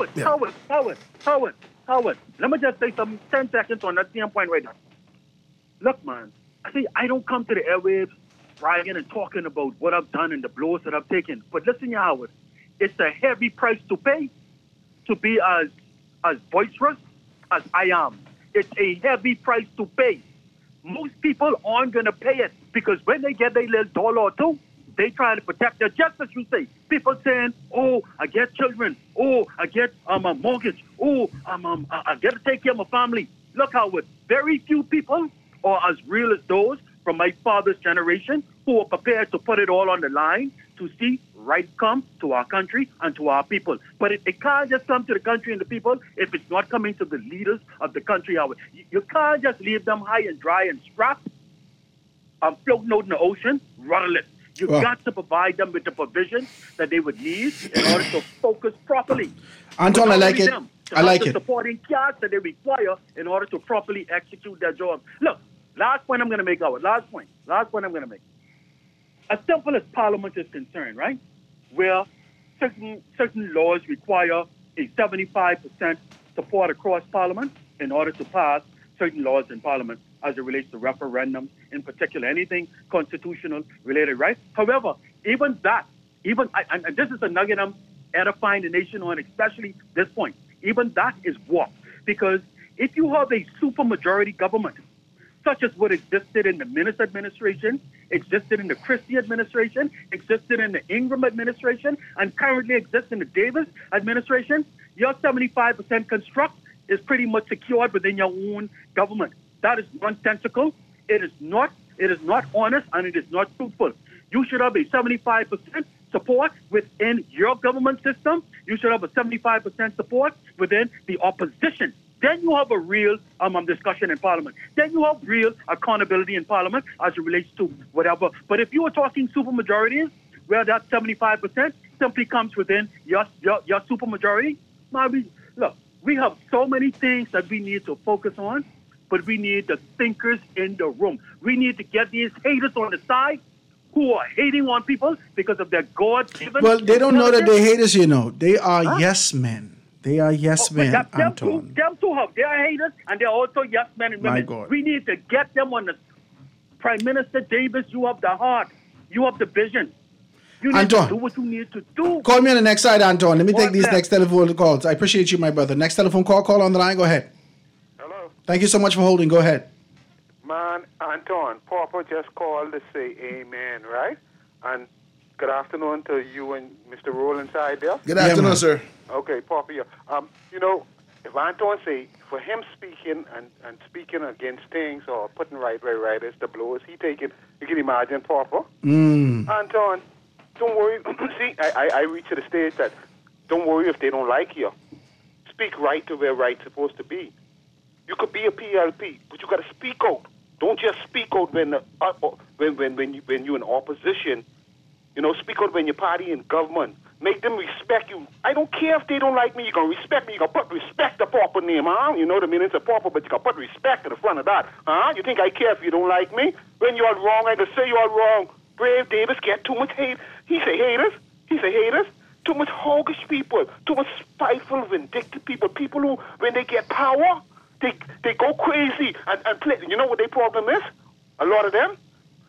Howard. Let me just say some 10 seconds on that same point right now. Look, man. I don't come to the airwaves bragging and talking about what I've done and the blows that I've taken. But listen, Howard, it's a heavy price to pay to be as boisterous as I am. It's a heavy price to pay. Most people aren't going to pay it because when they get their little dollar or two, they try to protect their, just as you say. People saying, oh, I get children. Oh, I get a mortgage. Oh, I get to take care of my family. Look, Howard, very few people are as real as those from my father's generation who are prepared to put it all on the line to see right come to our country and to our people. But it can't just come to the country and the people if it's not coming to the leaders of the country. You can't just leave them high and dry and strapped floating out in the ocean, rudderless. You've got to provide them with the provision that they would need in order to focus properly. Anton, I like it. I like the it. Supporting cash that they require in order to properly execute their job. Look, last point I'm going to make, Howard. Last point I'm going to make. As simple as Parliament is concerned, right? Where certain laws require a 75% support across Parliament in order to pass certain laws in Parliament as it relates to referendums, in particular, anything constitutional related, right? However, even that, and this is a nugget I'm edifying the nation on, especially this point, even that is warped. Because if you have a supermajority government, such as what existed in the Minnis administration, existed in the Christie administration, existed in the Ingram administration, and currently exists in the Davis administration, your 75% construct is pretty much secured within your own government. That is nonsensical. It is not honest, and it is not truthful. You should have a 75% support within your government system. You should have a 75% support within the opposition. Then you have a real discussion in Parliament. Then you have real accountability in Parliament as it relates to whatever. But if you are talking supermajorities, where that 75% simply comes within your supermajority, we have so many things that we need to focus on, but we need the thinkers in the room. We need to get these haters on the side who are hating on people because of their God-given... Well, they don't know that they're haters, you know. They are yes men. They are yes men, Anton. Them too have. They are haters, and they're also yes men and women. My God. We need to get them on the... Prime Minister Davis, you have the heart. You have the vision. You need to do what you need to do. Call me on the next side, Anton. Let me take these next telephone calls. I appreciate you, my brother. Next telephone call on the line. Go ahead. Hello. Thank you so much for holding. Go ahead. Man, Anton, Papa just called to say amen, right? And good afternoon to you and Mr. Roland side there. Good afternoon, sir. Okay, Papa. You know, if Anton say, for him speaking and speaking against things or putting right as the blows he taking, you can imagine, Papa. Anton, don't worry. See, I reach to the stage that Don't worry if they don't like you. Speak right to where right's supposed to be. You could be a PLP, but you got to speak out. Don't just speak out when you're in opposition. You know, speak out when your party in government. Make them respect you. I don't care if they don't like me. You're going to respect me. You're going to put respect the pauper name, huh? You know what I mean? It's a pauper, but you got to put respect to the front of that, huh? You think I care if you don't like me? When you're wrong, I can say you're wrong. Brave Davis get too much hate. He say haters. Too much hawkish people. Too much spiteful, vindictive people. People who, when they get power, they go crazy and play. You know what their problem is? A lot of them,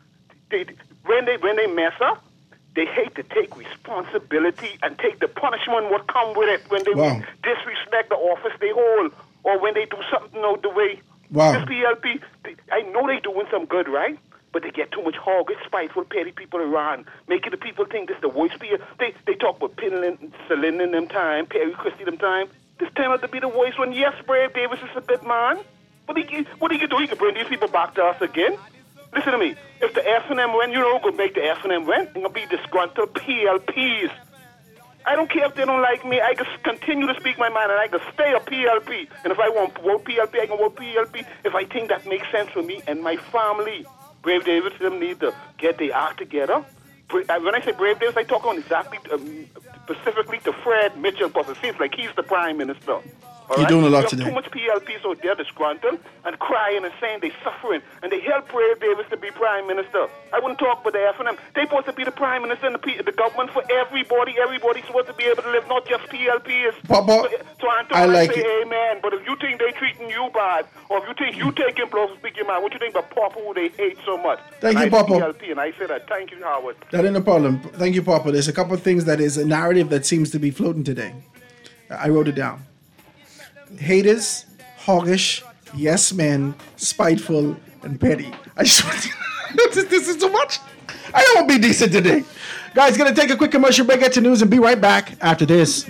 when they mess up, they hate to take responsibility and take the punishment what come with it when they disrespect the office they hold or when they do something out the way. This PLP, I know they doing some good, right? But they get too much hoggish, spiteful, petty people around, making the people think this is the worst PLP. They talk about Celine in them time, Perry Christie them time. This turned out to be the worst one. Yes, Brave Davis is a good man. What do you do? You can bring these people back to us again. Listen to me. If the F&M win, you know who could make the F&M win? They're going to be disgruntled PLPs. I don't care if they don't like me. I can continue to speak my mind, and I can stay a PLP. And if I want to vote PLP, I can vote PLP if I think that makes sense for me and my family. Brave Davis them need to get their act together. When I say Brave Davis, I talk on exactly, specifically to Fred Mitchell, because it seems like he's the prime minister. You're doing a lot today. Too much PLPs out there disgruntled and crying and saying they're suffering, and they help Brave Davis to be prime minister. I wouldn't talk about the F&M. They're supposed to be the prime minister and the government for everybody. Everybody's supposed to be able to live, not just PLPs. Papa, so I like say it. Amen. But if you think they're treating you bad, or if you think you taking blows to speak your mind, what you think about Papa who they hate so much? Thank you, Papa. PLP, and I say that. Thank you, Howard. That ain't a problem. Thank you, Papa. There's a couple of things that is a narrative that seems to be floating today. I wrote it down. Haters, hoggish, yes men, spiteful, and petty. I just this is too much. I don't want to be decent today. Guys, gonna take a quick commercial break, get to news, and be right back after this.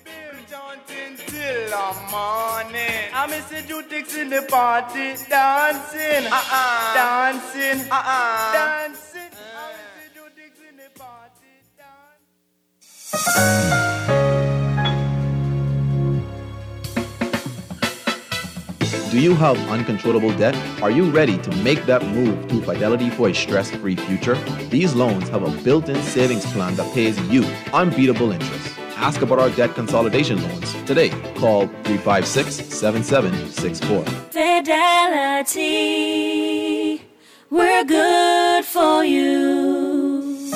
I'm Mr. Jutix in the party, dancing, dancing, dancing. I'm Mr. Jutix in the party, dancing. Do you have uncontrollable debt? Are you ready to make that move to Fidelity for a stress-free future? These loans have a built-in savings plan that pays you unbeatable interest. Ask about our debt consolidation loans today. Call 356-7764. Fidelity, we're good for you.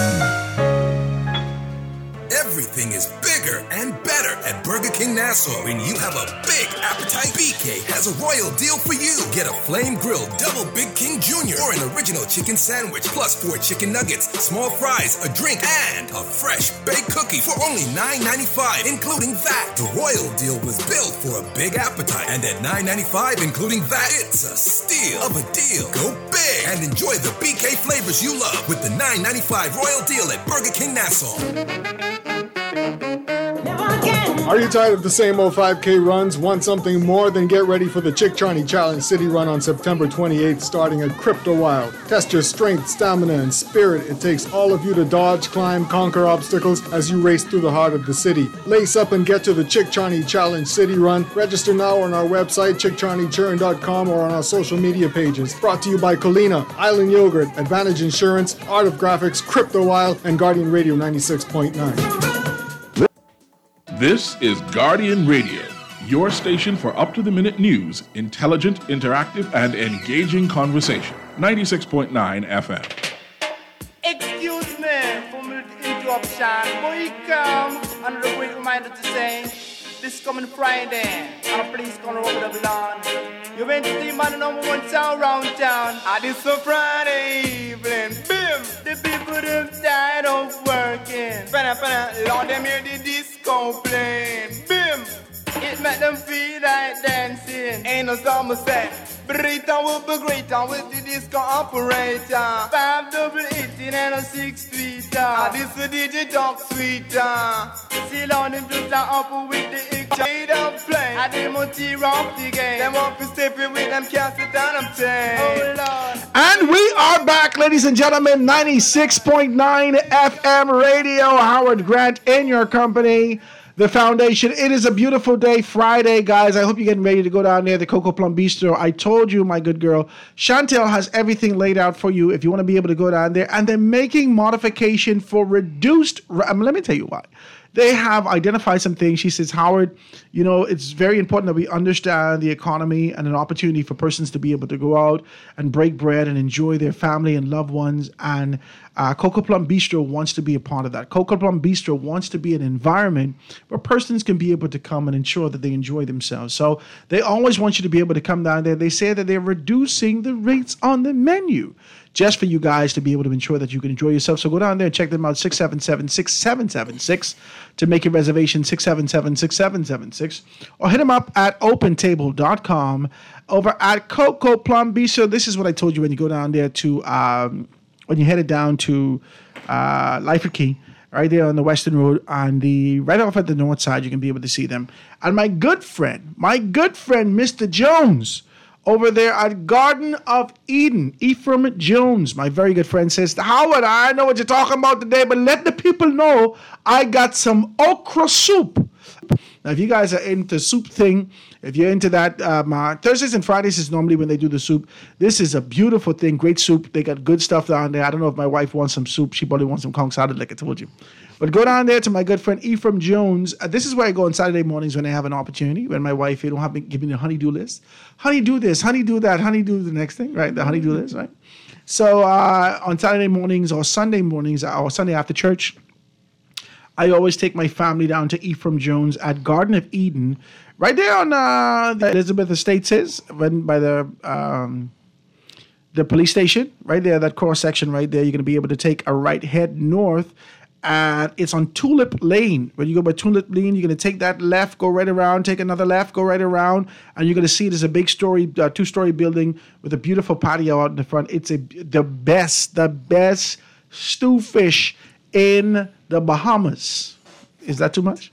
Everything is bigger and better at Burger King Nassau. When you have a big appetite, BK has a royal deal for you. Get a flame grilled double Big King Jr. or an original chicken sandwich plus 4 chicken nuggets, small fries, a drink, and a fresh baked cookie for only $9.95, including VAT. The royal deal was built for a big appetite, and at $9.95, including VAT, it's a steal of a deal. Go big and enjoy the BK flavors you love with the $9.95 royal deal at Burger King Nassau. Are you tired of the same old 5K runs? Want something more? Then get ready for the Chick Charney Challenge City Run on September 28th, starting at Crypto Wild. Test your strength, stamina, and spirit. It takes all of you to dodge, climb, conquer obstacles as you race through the heart of the city. Lace up and get to the Chick Charney Challenge City Run. Register now on our website, chickcharneychurn.com, or on our social media pages. Brought to you by Colina, Island Yogurt, Advantage Insurance, Art of Graphics, Crypto Wild, and Guardian Radio 96.9. This is Guardian Radio, your station for up-to-the-minute news, intelligent, interactive, and engaging conversation. 96.9 FM. Excuse me for the interruption. Boy, come. Another quick reminder to say, this coming Friday, and please come over the lawn. You went to the man #1 town round town. And it's a Friday evening. Bim! The people them tired of working. Lord, them hear the disco playing. Bim! It make them feel like dancing. Ain't no summer say. Brita will be greater with the disco operator. 5-double-18 and a 6-tweeter. This is DJ Talk Sweeter. See on them just up with the made up play. I did more tear off the game. Them up and stepping with them cast it down them chain. Oh Lord. And we are back, ladies and gentlemen. 96.9 FM radio. Howard Grant in your company. The foundation. It is a beautiful day, Friday, guys. I hope you're getting ready to go down there, the Coco Plum Bistro. I told you, my good girl, Chantel has everything laid out for you if you want to be able to go down there. And they're making modification for reduced. Let me tell you why. They have identified some things. She says, Howard, you know, it's very important that we understand the economy and an opportunity for persons to be able to go out and break bread and enjoy their family and loved ones. And Coco Plum Bistro wants to be a part of that. Coco Plum Bistro wants to be an environment where persons can be able to come and ensure that they enjoy themselves. So they always want you to be able to come down there. They say that they're reducing the rates on the menu just for you guys to be able to ensure that you can enjoy yourself. So go down there and check them out, 677-6776 to make your reservation, 677-6776. Or hit them up at opentable.com over at Coco Plum Bistro. This is what I told you when you go down there to, when you headed down to Lyford Key, right there on the Western Road, right off at the north side, you can be able to see them. And my good friend, Mr. Jones, over there at Garden of Eden, Ephraim Jones, my very good friend, says, Howard, I know what you're talking about today, but let the people know I got some okra soup. Now, if you guys are into soup thing, if you're into that, Thursdays and Fridays is normally when they do the soup. This is a beautiful thing, great soup. They got good stuff down there. I don't know if my wife wants some soup. She probably wants some conch salad, like I told you. But go down there to my good friend Ephraim Jones. This is where I go on Saturday mornings when I have an opportunity, when my wife, you don't have me give me the honey-do list. Honey, do this, honey, do that, honey, do the next thing, right? The honey-do list, right? So on Saturday mornings or Sunday mornings or Sunday after church, I always take my family down to Ephraim Jones at Garden of Eden, right there on the Elizabeth Estates by the police station, right there, that cross section right there. You're going to be able to take a right head north. And it's on Tulip Lane. When you go by Tulip Lane, you're going to take that left, go right around, take another left, go right around, and you're going to see there's a big two-story building with a beautiful patio out in the front. It's the best stew fish in the Bahamas. Is that too much?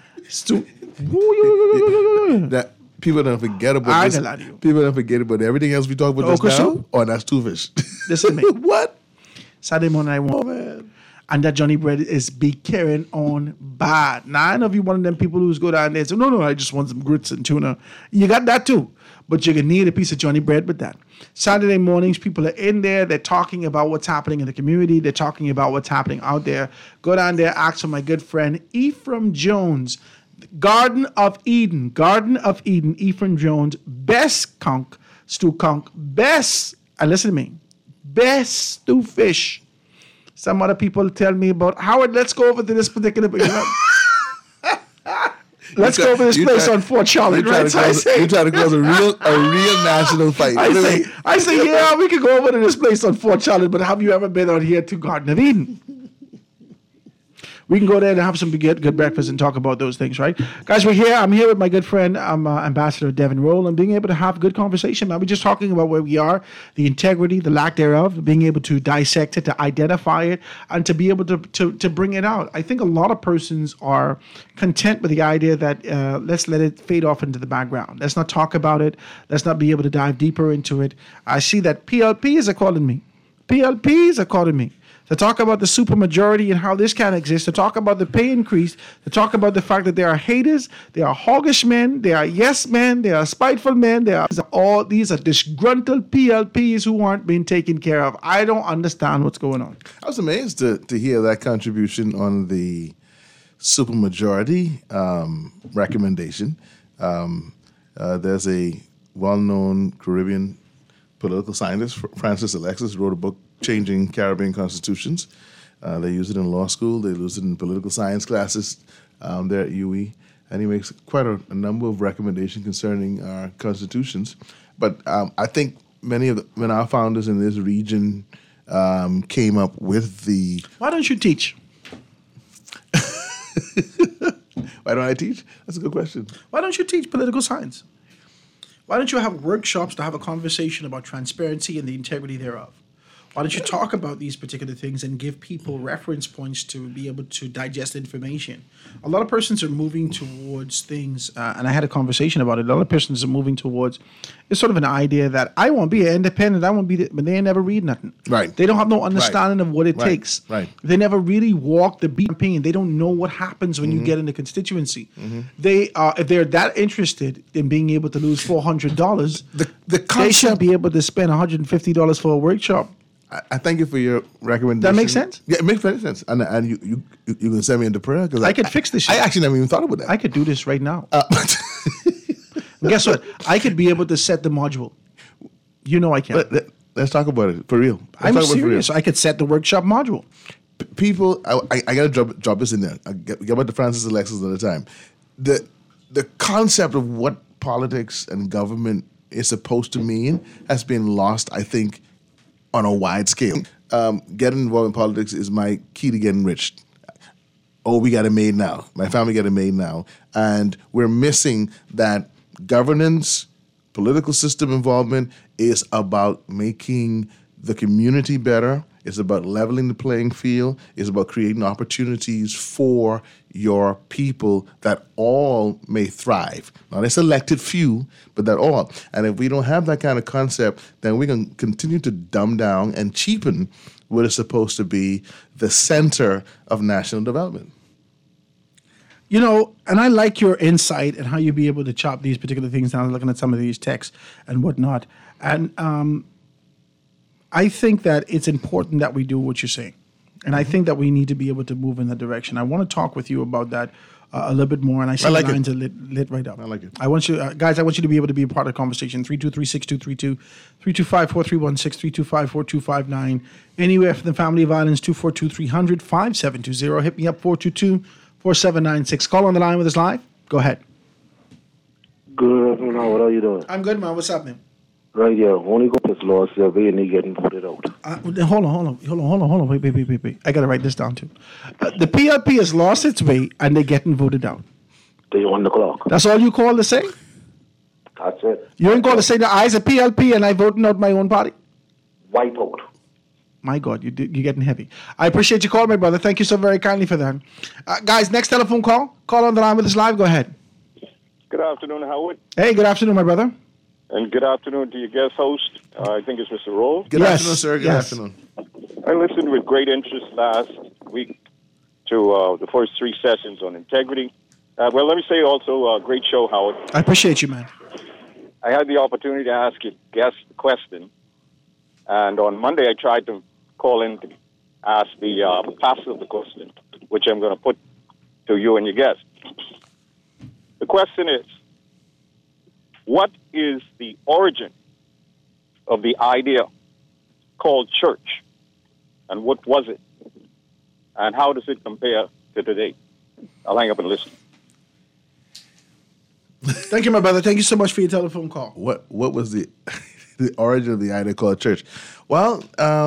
That people don't forget about this. People don't forget about everything else we talk about just now. Soup? Oh, that's two fish. Listen to me. What? Saturday morning I want. Oh, man. And that Johnny Bread is be carrying on bad. Now, I know if you're one of them people who's go down there and say, no, I just want some grits and tuna. You got that too. But you're going to need a piece of Johnny Bread with that. Saturday mornings, people are in there. They're talking about what's happening in the community. They're talking about what's happening out there. Go down there, ask for my good friend, Ephraim Jones. Garden of Eden, Ephraim Jones. Best stew conch. Best, and listen to me, best stew fish. Some other people tell me about, Howard, let's go over to this particular place. Let's go over this place on Fort Charlotte, right? You try to cause a real national fight. I say, yeah, we could go over to this place on Fort Charlotte, but have you ever been out here to Garden of Eden? We can go there and have some good breakfast and talk about those things, right? Guys, we're here. I'm here with my good friend, Ambassador Devin Roll, and being able to have good conversation. Now, we're just talking about where we are, the integrity, the lack thereof, being able to dissect it, to identify it, and to be able to bring it out. I think a lot of persons are content with the idea that let's let it fade off into the background. Let's not talk about it. Let's not be able to dive deeper into it. I see that PLPs are calling me. To talk about the supermajority and how this can exist, to talk about the pay increase, to talk about the fact that there are haters, there are hoggish men, there are yes men, there are spiteful men, these are disgruntled PLPs who aren't being taken care of. I don't understand what's going on. I was amazed to hear that contribution on the supermajority recommendation. There's a well-known Caribbean political scientist, Francis Alexis, wrote a book, Changing Caribbean Constitutions. They use it in law school. They use it in political science classes there at UE. And he makes quite a number of recommendations concerning our constitutions. But I think when our founders in this region came up with the... Why don't you teach? Why don't I teach? That's a good question. Why don't you teach political science? Why don't you have workshops to have a conversation about transparency and the integrity thereof? Why don't you talk about these particular things and give people reference points to be able to digest information? A lot of persons are moving towards things, and I had a conversation about it. A lot of persons are moving towards it's sort of an idea that I won't be independent, I won't be, but they ain't never read nothing. Right. They don't have no understanding of what it takes. Right. They never really walk the beat campaign. They don't know what happens when you get in the constituency. They if they're that interested in being able to lose $400, they should be able to spend $150 for a workshop. I thank you for your recommendation. That makes sense? Yeah, it makes very sense. And you can send me into prayer because I could fix this shit. I actually never even thought about that. I could do this right now. Guess what? I could be able to set the module. You know I can. Let's talk about it for real. I'm serious. I could set the workshop module. People, I got to drop this in there. I get about the Francis Alexis at the time. The concept of what politics and government is supposed to mean has been lost, I think, on a wide scale. Getting involved in politics is my key to getting rich. Oh, we got it made now. My family got it made now. And we're missing that governance, political system involvement is about making the community better. It's about leveling the playing field. It's about creating opportunities for your people that all may thrive. Not a selected few, but that all. And if we don't have that kind of concept, then we can continue to dumb down and cheapen what is supposed to be the center of national development. You know, and I like your insight and how you be able to chop these particular things down, looking at some of these texts and whatnot. And I think that it's important that we do what you're saying. And I think that we need to be able to move in that direction. I want to talk with you about that a little bit more. And I see the lines are lit right up. I like it. I want you, guys, I want you to be able to be a part of the conversation. 323-6232, 325-4316, 325-4259. Anywhere from the family of violence, 242-300-5720. Hit me up, 422-4796. Call on the line with us live. Go ahead. Good afternoon. What are you doing? I'm good, man. What's up, man? Right here. Only go to law survey and they getting voted out. Hold on. Wait. I got to write this down too. The PLP has lost its way and they're getting voted out. They on the clock. That's all you call to say? That's it. You ain't call to say that I's a PLP and I voting out my own party? Wipe out. My God, you're getting heavy. I appreciate your call, my brother. Thank you so very kindly for that. Guys, next telephone call. Call on the line with us live. Go ahead. Good afternoon, Howard. Hey, good afternoon, my brother. And good afternoon to your guest host. I think it's Mr. Roll. Good afternoon, sir. Good afternoon. I listened with great interest last week to the first three sessions on integrity. Well, let me say also, great show, Howard. I appreciate you, man. I had the opportunity to ask your guest a question. And on Monday, I tried to call in to ask the pastor of the question, which I'm going to put to you and your guest. The question is, what is the origin of the idea called church? And what was it? And how does it compare to today? I'll hang up and listen. Thank you, my brother. Thank you so much for your telephone call. What was the origin of the idea called church? Well,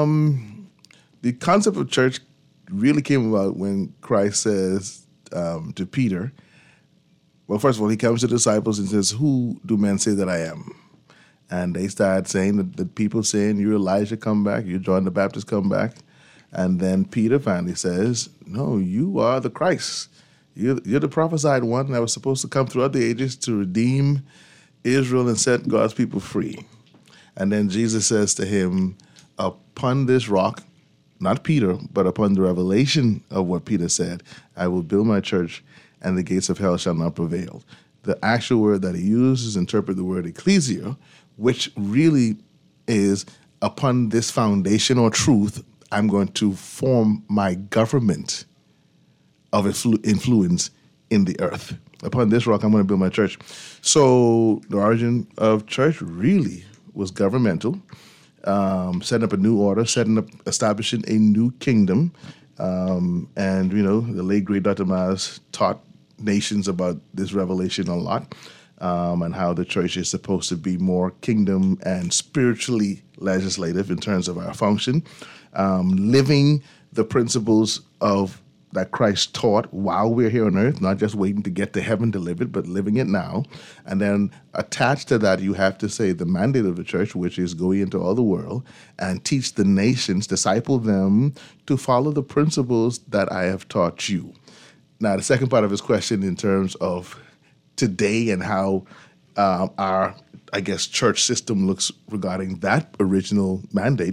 the concept of church really came about when Christ says to Peter, well, first of all, he comes to the disciples and says, who do men say that I am? And they start saying that the people saying, you're Elijah, come back. You're John the Baptist, come back. And then Peter finally says, no, you are the Christ. You're the prophesied one that was supposed to come throughout the ages to redeem Israel and set God's people free. And then Jesus says to him, upon this rock, not Peter, but upon the revelation of what Peter said, I will build my church and the gates of hell shall not prevail. The actual word that he uses interpret the word ecclesia, which really is upon this foundation or truth, I'm going to form my government of influence in the earth. Upon this rock, I'm going to build my church. So the origin of church really was governmental, setting up a new order, establishing a new kingdom. And, you know, the late, great Dr. Miles taught nations about this revelation a lot, and how the church is supposed to be more kingdom and spiritually legislative in terms of our function, living the principles of that Christ taught while we're here on earth, not just waiting to get to heaven to live it, but living it now. And then attached to that, you have to say the mandate of the church, which is go into all the world and teach the nations, disciple them to follow the principles that I have taught you. Now, the second part of his question in terms of today and how our, I guess, church system looks regarding that original mandate.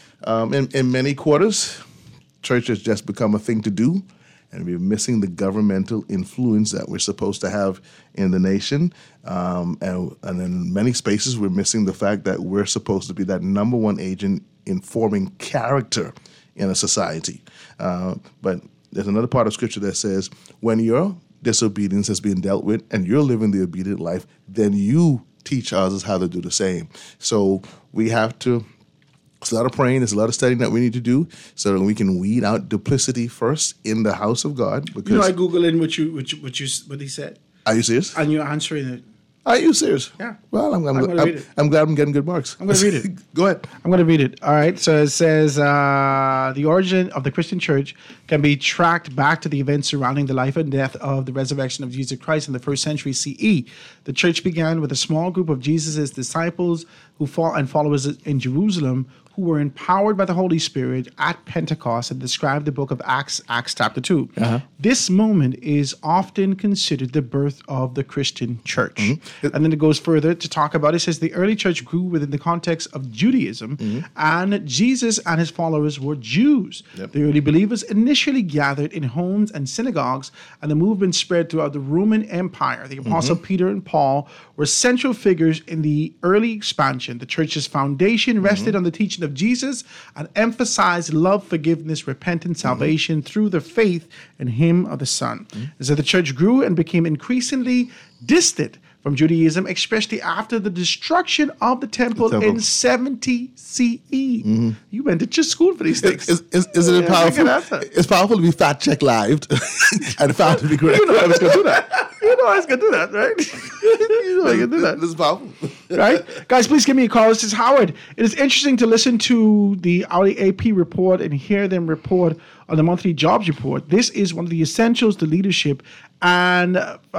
In many quarters, church has just become a thing to do, and we're missing the governmental influence that we're supposed to have in the nation. And in many spaces, we're missing the fact that we're supposed to be that number one agent in forming character in a society. But there's another part of Scripture that says, when your disobedience has been dealt with and you're living the obedient life, then you teach others how to do the same. So we have to, it's a lot of praying, there's a lot of studying that we need to do so that we can weed out duplicity first in the house of God. Because I Googled in what he said. Are you serious? And you're answering it. Are you serious? Yeah. Well, I'm glad I'm getting good marks. I'm going to read it. Go ahead. I'm going to read it. All right. So it says the origin of the Christian church can be tracked back to the events surrounding the life and death of the resurrection of Jesus Christ in the 1st century CE. The church began with a small group of Jesus' disciples and followers in Jerusalem who were empowered by the Holy Spirit at Pentecost and described the book of Acts chapter 2. Uh-huh. This moment is often considered the birth of the Christian church. Mm-hmm. And then it goes further to talk about, it says the early church grew within the context of Judaism, and Jesus and his followers were Jews. Yep. The early believers initially gathered in homes and synagogues, and the movement spread throughout the Roman Empire. The Apostle Peter and Paul were central figures in the early expansion. The church's foundation rested on the teaching of Jesus and emphasized love, forgiveness, repentance, salvation through the faith in him of the Son. And so the church grew and became increasingly distant from Judaism, especially after the destruction of the temple in 70 CE. You went to school for these things. Isn't it powerful? It's powerful to be fact-checked live and found to be correct. You know I was going to do that. You know I was going to do that, right? You know I was going to do that. This is powerful. Right? Guys, please give me a call. This is Howard. It is interesting to listen to the hourly AP report and hear them report on the monthly jobs report. This is one of the essentials to leadership and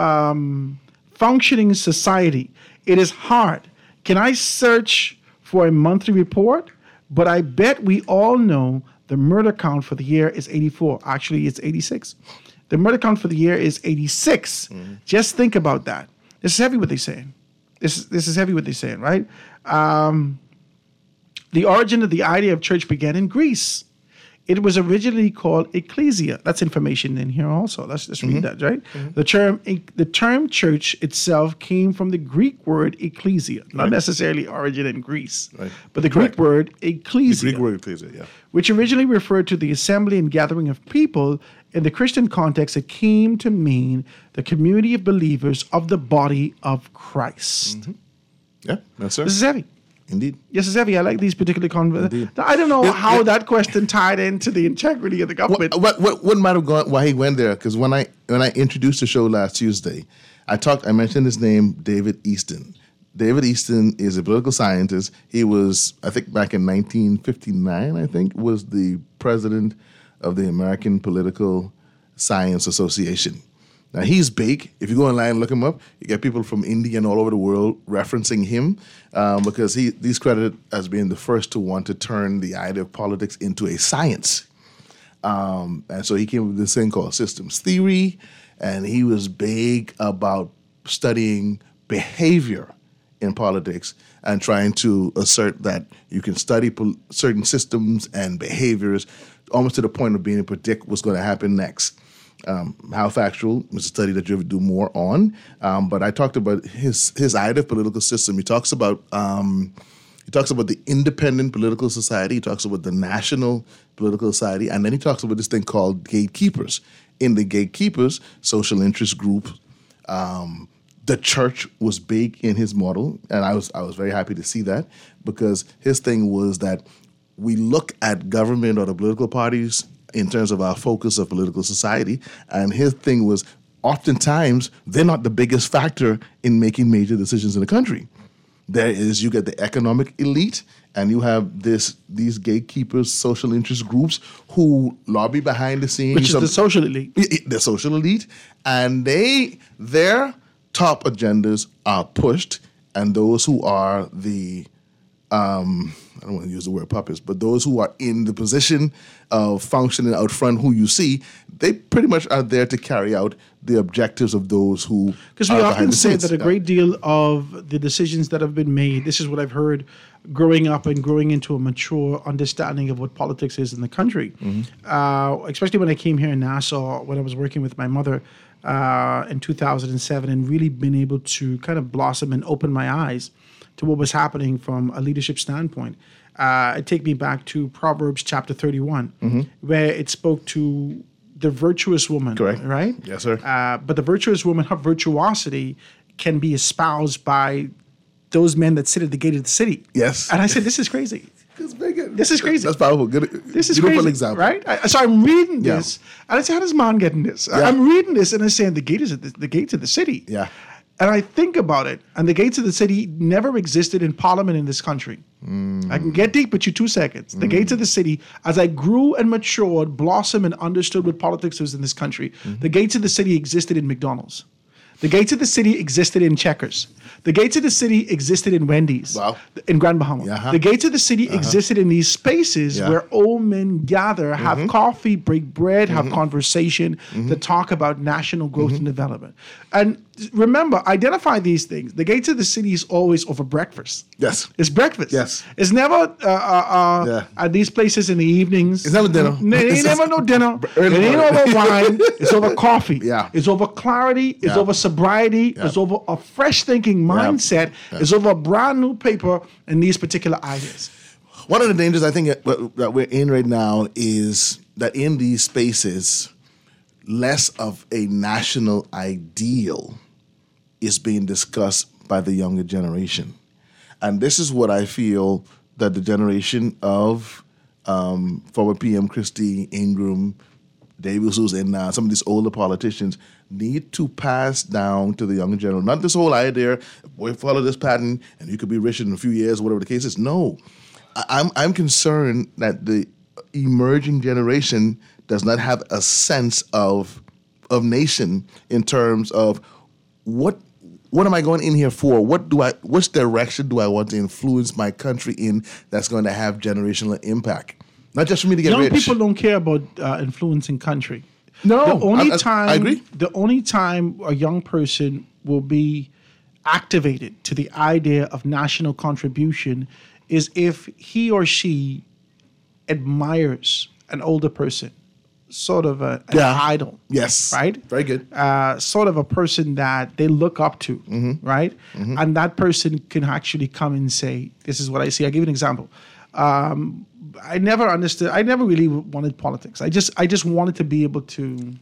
functioning society. It is hard. Can I search for a monthly report? But I bet we all know the murder count for the year is 84. Actually, it's 86. The murder count for the year is 86. Just think about that. This is heavy what they're saying. This is heavy what they're saying, right? The origin of the idea of church began in Greece. It was originally called ecclesia. That's information in here also. Let's read that, right? The term church itself came from the Greek word ecclesia, not necessarily origin in Greece, but the Greek word ecclesia. The Greek word ecclesia, yeah. Which originally referred to the assembly and gathering of people. In the Christian context, it came to mean the community of believers of the body of Christ. Yeah, that's it. This is heavy. Indeed. Yes, it's heavy. I like these particular conversations. I don't know how that question tied into the integrity of the government. What might have gone why he went there? Because when I introduced the show last Tuesday, I mentioned his name, David Easton. David Easton is a political scientist. He was, I think, back in 1959, I think, was the president of the American Political Science Association. Now, he's big. If you go online and look him up, you get people from India and all over the world referencing him because he's credited as being the first to want to turn the idea of politics into a science. And so he came up with this thing called systems theory, and he was big about studying behavior in politics and trying to assert that you can study certain systems and behaviors almost to the point of being able to predict what's going to happen next. How factual is a study that you have to do more on. But I talked about his idea of political system. He talks about the independent political society. He talks about the national political society. And then he talks about this thing called gatekeepers. In the gatekeepers, social interest groups, the church was big in his model. And I was very happy to see that because his thing was that we look at government or the political parties in terms of our focus of political society. And his thing was oftentimes they're not the biggest factor in making major decisions in the country. There is, you get the economic elite, and you have these gatekeepers, social interest groups who lobby behind the scenes. Which is the social elite. The social elite. And their top agendas are pushed, and those who are the, I don't want to use the word puppets, but those who are in the position of functioning out front, who you see, they pretty much are there to carry out the objectives of those who Because are we behind often the say scenes. that a great deal of the decisions that have been made, this is what I've heard growing up and growing into a mature understanding of what politics is in the country. Especially when I came here in Nassau, when I was working with my mother in 2007, and really been able to kind of blossom and open my eyes to what was happening from a leadership standpoint. It take me back to Proverbs chapter 31, where it spoke to the virtuous woman. Correct. Right? Yes, sir. But the virtuous woman, her virtuosity can be espoused by those men that sit at the gate of the city. Yes. And I said, this is crazy. This is crazy. That's powerful. Good. This is beautiful crazy, example. right? So I'm reading this, and I say, how does man get in this? Yeah. I'm reading this, and I'm saying the gates of the city. Yeah. And I think about it, and the gates of the city never existed in Parliament in this country. I can get deep with you 2 seconds. The gates of the city, as I grew and matured, blossomed and understood what politics was in this country, the gates of the city existed in McDonald's. The gates of the city existed in Checkers. The gates of the city existed in Wendy's. Wow. In Grand Bahama. The gates of the city existed in these spaces where old men gather, have coffee, break bread, have conversation to talk about national growth and development. And remember, identify these things. The gates of the city is always over breakfast. Yes. It's breakfast. Yes. It's never at these places in the evenings. It's never dinner. It ain't never no dinner. It ain't over wine. It's over coffee. Yeah. It's over clarity. It's over sobriety. It's over a fresh thinking mindset. It's over a brand new paper and these particular ideas. One of the dangers I think that we're in right now is that in these spaces, less of a national ideal is being discussed by the younger generation. And this is what I feel that the generation of former PM Christie, Ingram, Davis, who's in now, some of these older politicians need to pass down to the younger generation. Not this whole idea, boy, follow this pattern and you could be rich in a few years, whatever the case is. No. I'm concerned that the emerging generation does not have a sense of nation in terms of what am I going in here for? Which direction do I want to influence my country in that's going to have generational impact? Not just for me to get Young rich. people don't care about influencing country. No, the only time I agree. The only time a young person will be activated to the idea of national contribution is if he or she admires an older person, sort of an idol. Yes. Right? Very good. Sort of a person that they look up to, right? And that person can actually come and say, this is what I see. I'll give you an example. I never understood. I never really wanted politics. I just wanted to be able to.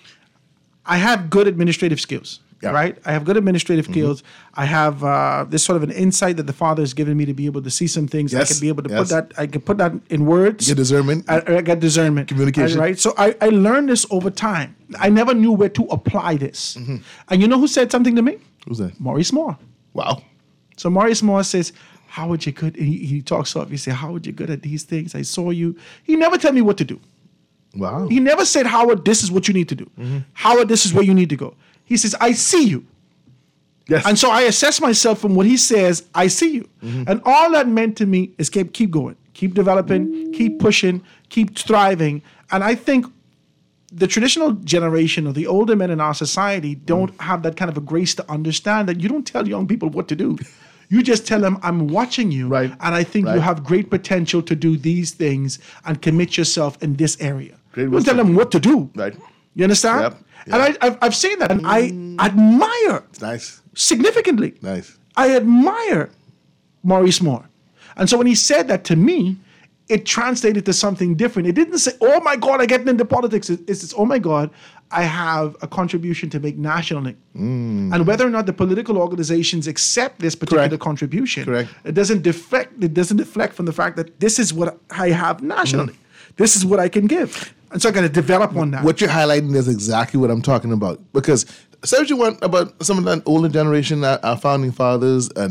I have good administrative skills, right? I have good administrative skills. I have this sort of an insight that the Father has given me to be able to see some things. I can be able to put that. I can put that in words. Get discernment. I got discernment. Communication. Right. So I learned this over time. I never knew where to apply this. And you know who said something to me? Who's that? Maurice Moore. Wow. So Maurice Moore says, Howard, you're good. And he talks off. He said, Howard, you're good at these things. I saw you. He never tell me what to do. Wow. He never said, Howard, this is what you need to do. Howard, this is where you need to go. He says, I see you. Yes. And so I assess myself from what he says, I see you. And all that meant to me is keep going, keep developing, keep pushing, keep thriving. And I think the traditional generation or the older men in our society don't have that kind of a grace to understand that you don't tell young people what to do. You just tell them, I'm watching you, and I think you have great potential to do these things and commit yourself in this area. You don't tell them what to do. Right. You understand? Yep. And I've seen that, and I admire significantly. Nice. I admire Maurice Moore. And so when he said that to me, it translated to something different. It didn't say, oh my God, I get into politics. It's oh my God, I have a contribution to make nationally. And whether or not the political organizations accept this particular contribution, it doesn't deflect from the fact that this is what I have nationally. This is what I can give. And so I got to develop on that. What you're highlighting is exactly what I'm talking about. Because say what you want about some of that older generation, our founding fathers, and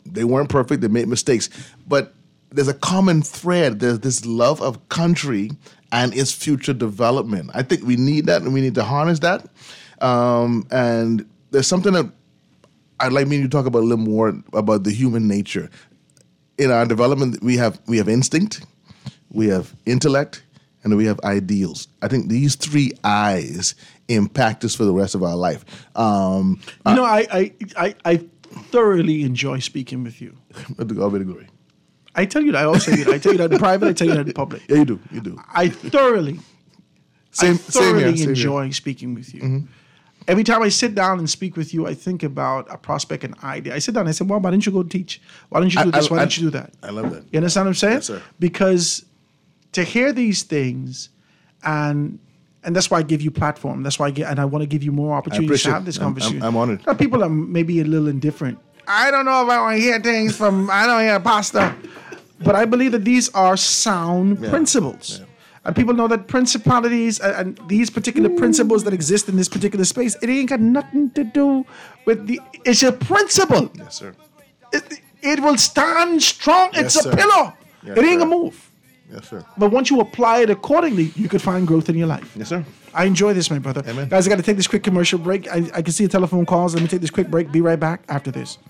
They weren't perfect. They made mistakes. But there's a common thread. There's this love of country and its future development. I think we need that, and we need to harness that. And there's something that I'd like me to talk about a little more about the human nature. In our development, we have instinct, we have intellect, and we have ideals. I think these 3 I's impact us for the rest of our life. I thoroughly enjoy speaking with you. But to God be the glory. I tell you that. I always say that. I tell you that in private. I tell you that in public. Yeah, you do. You do. I thoroughly enjoy speaking with you. Mm-hmm. Every time I sit down and speak with you, I think about a prospect, an idea. I sit down and I say, well, why didn't you go teach? Why didn't you do this? Why didn't you do that? I love that. You understand what I'm saying? Yes, sir. Because to hear these things, and that's why I give you platform. That's why I want to give you more opportunities to have this conversation. I'm honored. Now, people are maybe a little indifferent. I don't know if I want to hear things from, I don't hear a pastor. But I believe that these are sound principles. Yeah. And people know that principalities and these particular principles that exist in this particular space, it ain't got nothing to do with it's a principle. Yes, sir. It will stand strong. Yes, it's a pillar. Yes, it ain't sir. gonna move. Yes, sir. But once you apply it accordingly, you could find growth in your life. Yes, sir. I enjoy this, my brother. Amen. Guys, I got to take this quick commercial break. I can see the telephone calls. Let me take this quick break. Be right back after this.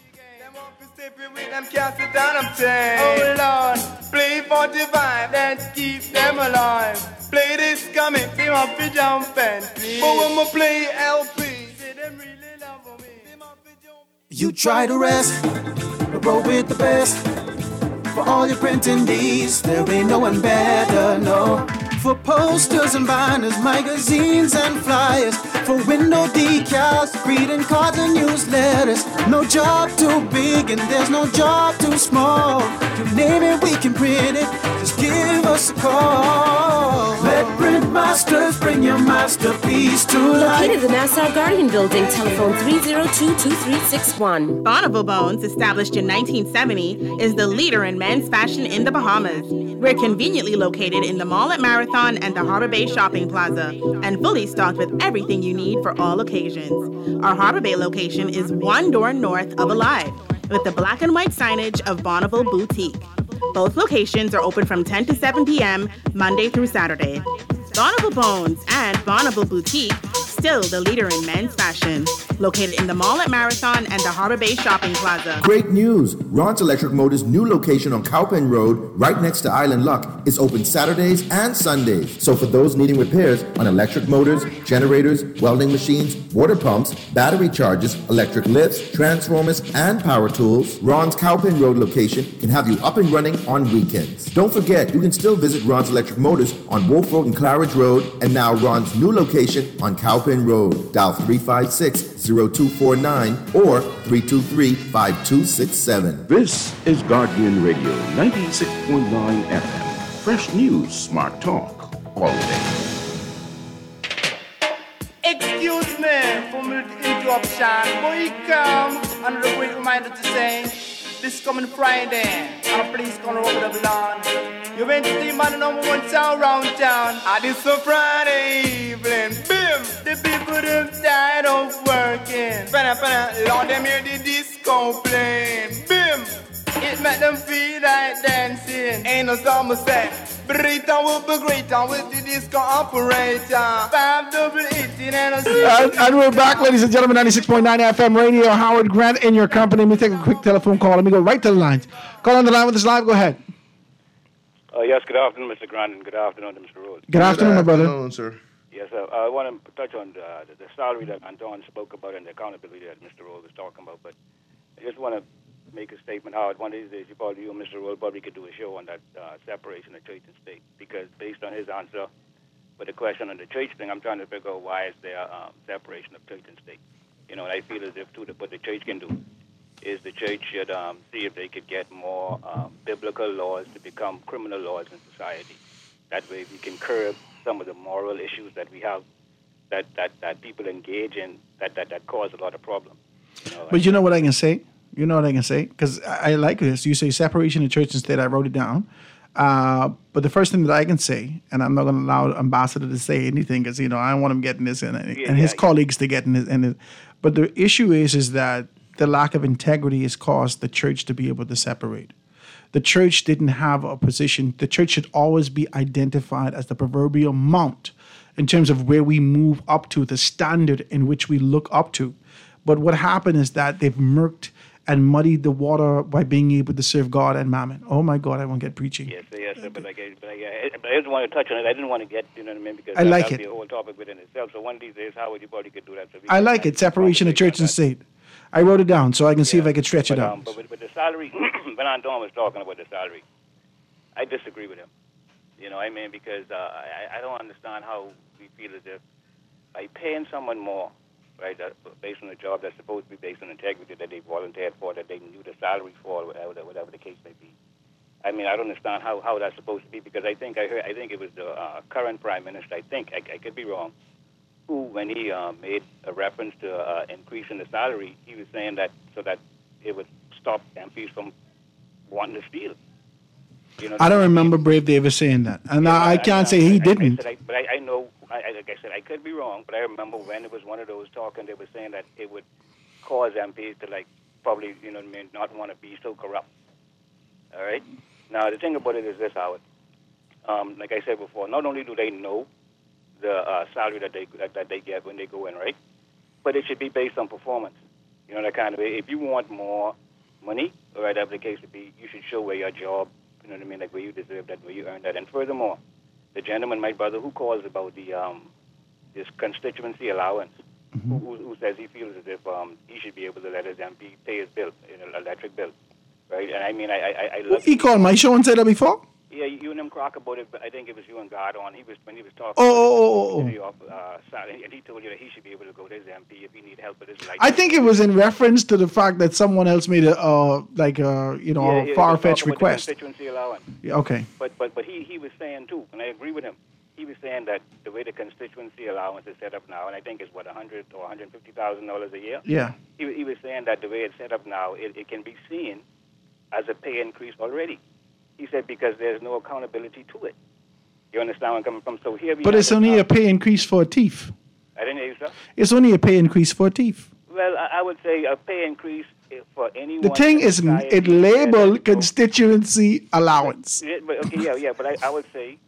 Oh Lord, play 45, that keeps them alive. Play this comic, they must be jumping. But when we play LP, they them really love me. You try to rest, roll with the best. For all your printing needs, there ain't no one better, no. For posters and banners, magazines and flyers. For window decals, greeting cards and newsletters. No job too big and there's no job too small. You name it, we can print it. Just give us a call. Let Print Masters bring your masterpiece to life. Located in the Nassau Guardian Building, telephone 302-2361. Bonneville Bones, established in 1970, is the leader in men's fashion in the Bahamas. We're conveniently located in the mall at Marathon and the Harbor Bay Shopping Plaza, and fully stocked with everything you need for all occasions. Our Harbor Bay location is one door north of Alive, with the black and white signage of Bonneville Boutique. Both locations are open from 10 to 7 p.m. Monday through Saturday. Bonneville Bones and Bonneville Boutique, still the leader in men's fashion. Located in the mall at Marathon and the Harbor Bay Shopping Plaza. Great news! Ron's Electric Motors' new location on Cowpen Road, right next to Island Luck, is open Saturdays and Sundays. So for those needing repairs on electric motors, generators, welding machines, water pumps, battery chargers, electric lifts, transformers, and power tools, Ron's Cowpen Road location can have you up and running on weekends. Don't forget, you can still visit Ron's Electric Motors on Wolf Road and Claridge Road, and now Ron's new location on Cowpen Road. Dial 356-0249 or 323-5267. This is Guardian Radio 96.9 FM. Fresh news, smart talk, all day. Excuse me for the interruption, but you come and a quick reminder to say this coming Friday, and a police gonna over the lawn. You went to the man number 1 town round town. And it's a Friday evening. Bim! The people them tired of working. Lord, them hear the disco playing. Bim! It make them feel like dancing. Ain't no summer say. Burrito will be greater with the disco operator. 588 and a And we're back, ladies and gentlemen, 96.9 FM radio. Howard Grant in your company. Let me take a quick telephone call. Let me go right to the lines. Call on the line with us live. Go ahead. Yes, good afternoon, Mr. Grant, and good afternoon to Mr. Rhodes. Good afternoon, my brother. Good afternoon, sir. Yes, I want to touch on the salary that Anton spoke about and the accountability that Mr. Rhodes was talking about, but I just want to make a statement, Howard. One of these days, you and Mr. Rhodes probably could do a show on that separation of church and state, because based on his answer with the question on the church thing, I'm trying to figure out why is there separation of church and state. You know, and I feel as if, too, that what the church can do is the church should see if they could get more biblical laws to become criminal laws in society. That way we can curb some of the moral issues that we have that people engage in that cause a lot of problems. You know, But you know what I can say? You know what I can say? Because I like this. You say separation of church and state. I wrote it down. But the first thing that I can say, and I'm not going to allow Ambassador to say anything because, you know, I don't want him getting this and his colleagues to get in this. But the issue is that the lack of integrity has caused the church to be able to separate. The church didn't have a position. The church should always be identified as the proverbial mount in terms of where we move up to, the standard in which we look up to. But what happened is that they've murked and muddied the water by being able to serve God and mammon. Oh my God, I won't get preaching. Yes, but I just want to touch on it. I didn't want to get, you know what I mean, because I like that would it. be a whole topic within itself. So one of these days, Howard, you probably could do that. So I like it, separation of church and state. I wrote it down so I can see if I can stretch it out. But with the salary, when Anton was talking about the salary, I disagree with him. You know what I mean? Because I don't understand how we feel as if by paying someone more, right, based on a job that's supposed to be based on integrity that they volunteered for, that they knew the salary for, whatever the case may be. I mean, I don't understand how that's supposed to be, because I think it was the current prime minister. I think I could be wrong. Who, when he made a reference to increasing the salary, he was saying that so that it would stop MPs from wanting to steal. You know, I don't remember Brave Davis saying that, and I can't say he didn't. But I know, like I said, I could be wrong, but I remember when it was one of those talking, they were saying that it would cause MPs to, like, probably, you know what I mean, not want to be so corrupt. All right? Now, the thing about it is this, Howard. Like I said before, not only do they know the salary that they get when they go in, right? But it should be based on performance. You know, that kind of way. If you want more money, or whatever the case would be, you should show where your job, you know what I mean, like where you deserve that, where you earn that. And furthermore, the gentleman, my brother, who calls about the this constituency allowance, who says he feels as if he should be able to let his MP pay his bill, electric bill, right? And I mean, I love. He called my show and said that before. Yeah, you and him talk about it, but I think it was you and God on. When he was talking. And he told you that he should be able to go to his MP if he need help with his life. I think it was in reference to the fact that someone else made a far-fetched request. Constituency allowance. Yeah, okay. But he was saying too, and I agree with him. He was saying that the way the constituency allowance is set up now, and I think it's what $100,000 or $150,000 a year. Yeah. He was saying that the way it's set up now, it can be seen as a pay increase already. He said because there's no accountability to it. You understand where I'm coming from? So here we. But it's only a pay increase for a thief. I didn't hear you, sir. It's only a pay increase for a thief. Well, I would say a pay increase for anyone. The thing is, it labeled constituency allowance. Yeah, but I would say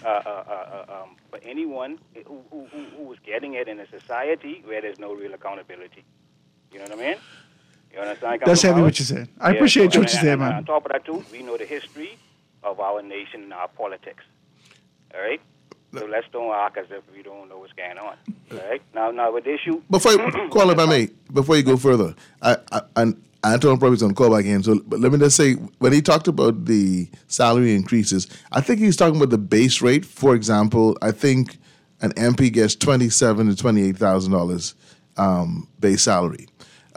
for anyone who is getting it in a society where there's no real accountability. You know what I mean? You understand? That's heavy what you said. I appreciate what you said, man. On top of that, too, we know the history of our nation and our politics. All right? So let's don't act as if we don't know what's going on. All right? Now with the issue... Before you go further, Anton probably is on call back in, but let me just say, when he talked about the salary increases, I think he's talking about the base rate. For example, I think an MP gets $27,000 to $28,000 base salary.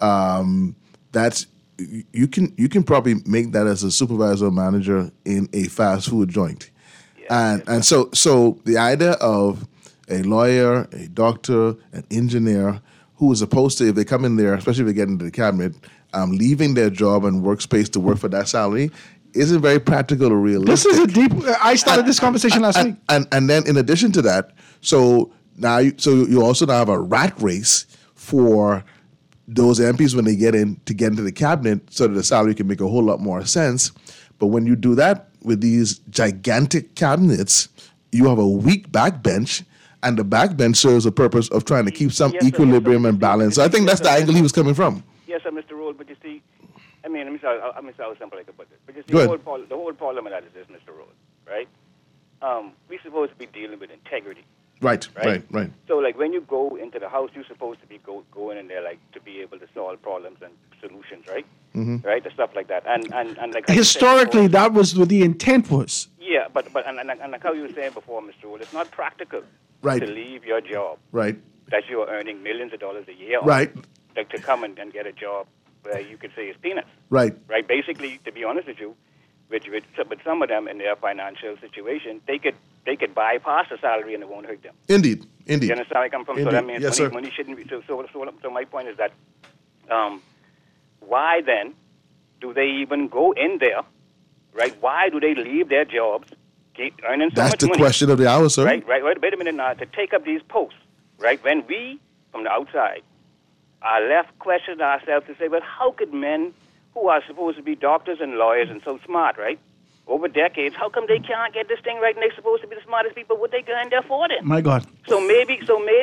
That's you can probably make that as a supervisor or manager in a fast food joint. And so the idea of a lawyer, a doctor, an engineer who is supposed to, if they come in there, especially if they get into the cabinet, leaving their job and workspace to work for that salary isn't very practical or realistic. This is a deep. I started this conversation last week. And then in addition to that, so you also now have a rat race for those MPs when they get into the cabinet, so that the salary can make a whole lot more sense. But when you do that with these gigantic cabinets, you have a weak backbench, and the backbench serves a purpose of trying to keep some equilibrium and balance. So I think that's the angle he was coming from. Yes, sir, Mr. Roll. But you see, I mean, let me say how simple I can put this. But you see, the whole problem with that is this, Mr. Roll, right? We're supposed to be dealing with integrity. Right. So, like, when you go into the house, you're supposed to be going in there, like, to be able to solve problems and solutions, right? Mm-hmm. Right, and stuff like that. And like historically, that was what the intent was. Yeah, but like how you were saying before, Mr. Wood, it's not practical to leave your job. Right. That you are earning millions of dollars a year. Right. Like, to come and get a job where you could say it's peanuts. Right. Right. Basically, to be honest with you, with some of them in their financial situation, they could bypass the salary and it won't hurt them. Indeed. You understand where I come from? Indeed. So that means money shouldn't be. So my point is that why then do they even go in there, right? Why do they leave their jobs, earning so much money? That's the question of the hour, sir. Right. Wait a minute now. To take up these posts, right? When we, from the outside, left questioning ourselves to say, well, how could men who are supposed to be doctors and lawyers and so smart, right, over decades, how come they can't get this thing right and they're supposed to be the smartest people? What they going there for then? My God. So maybe,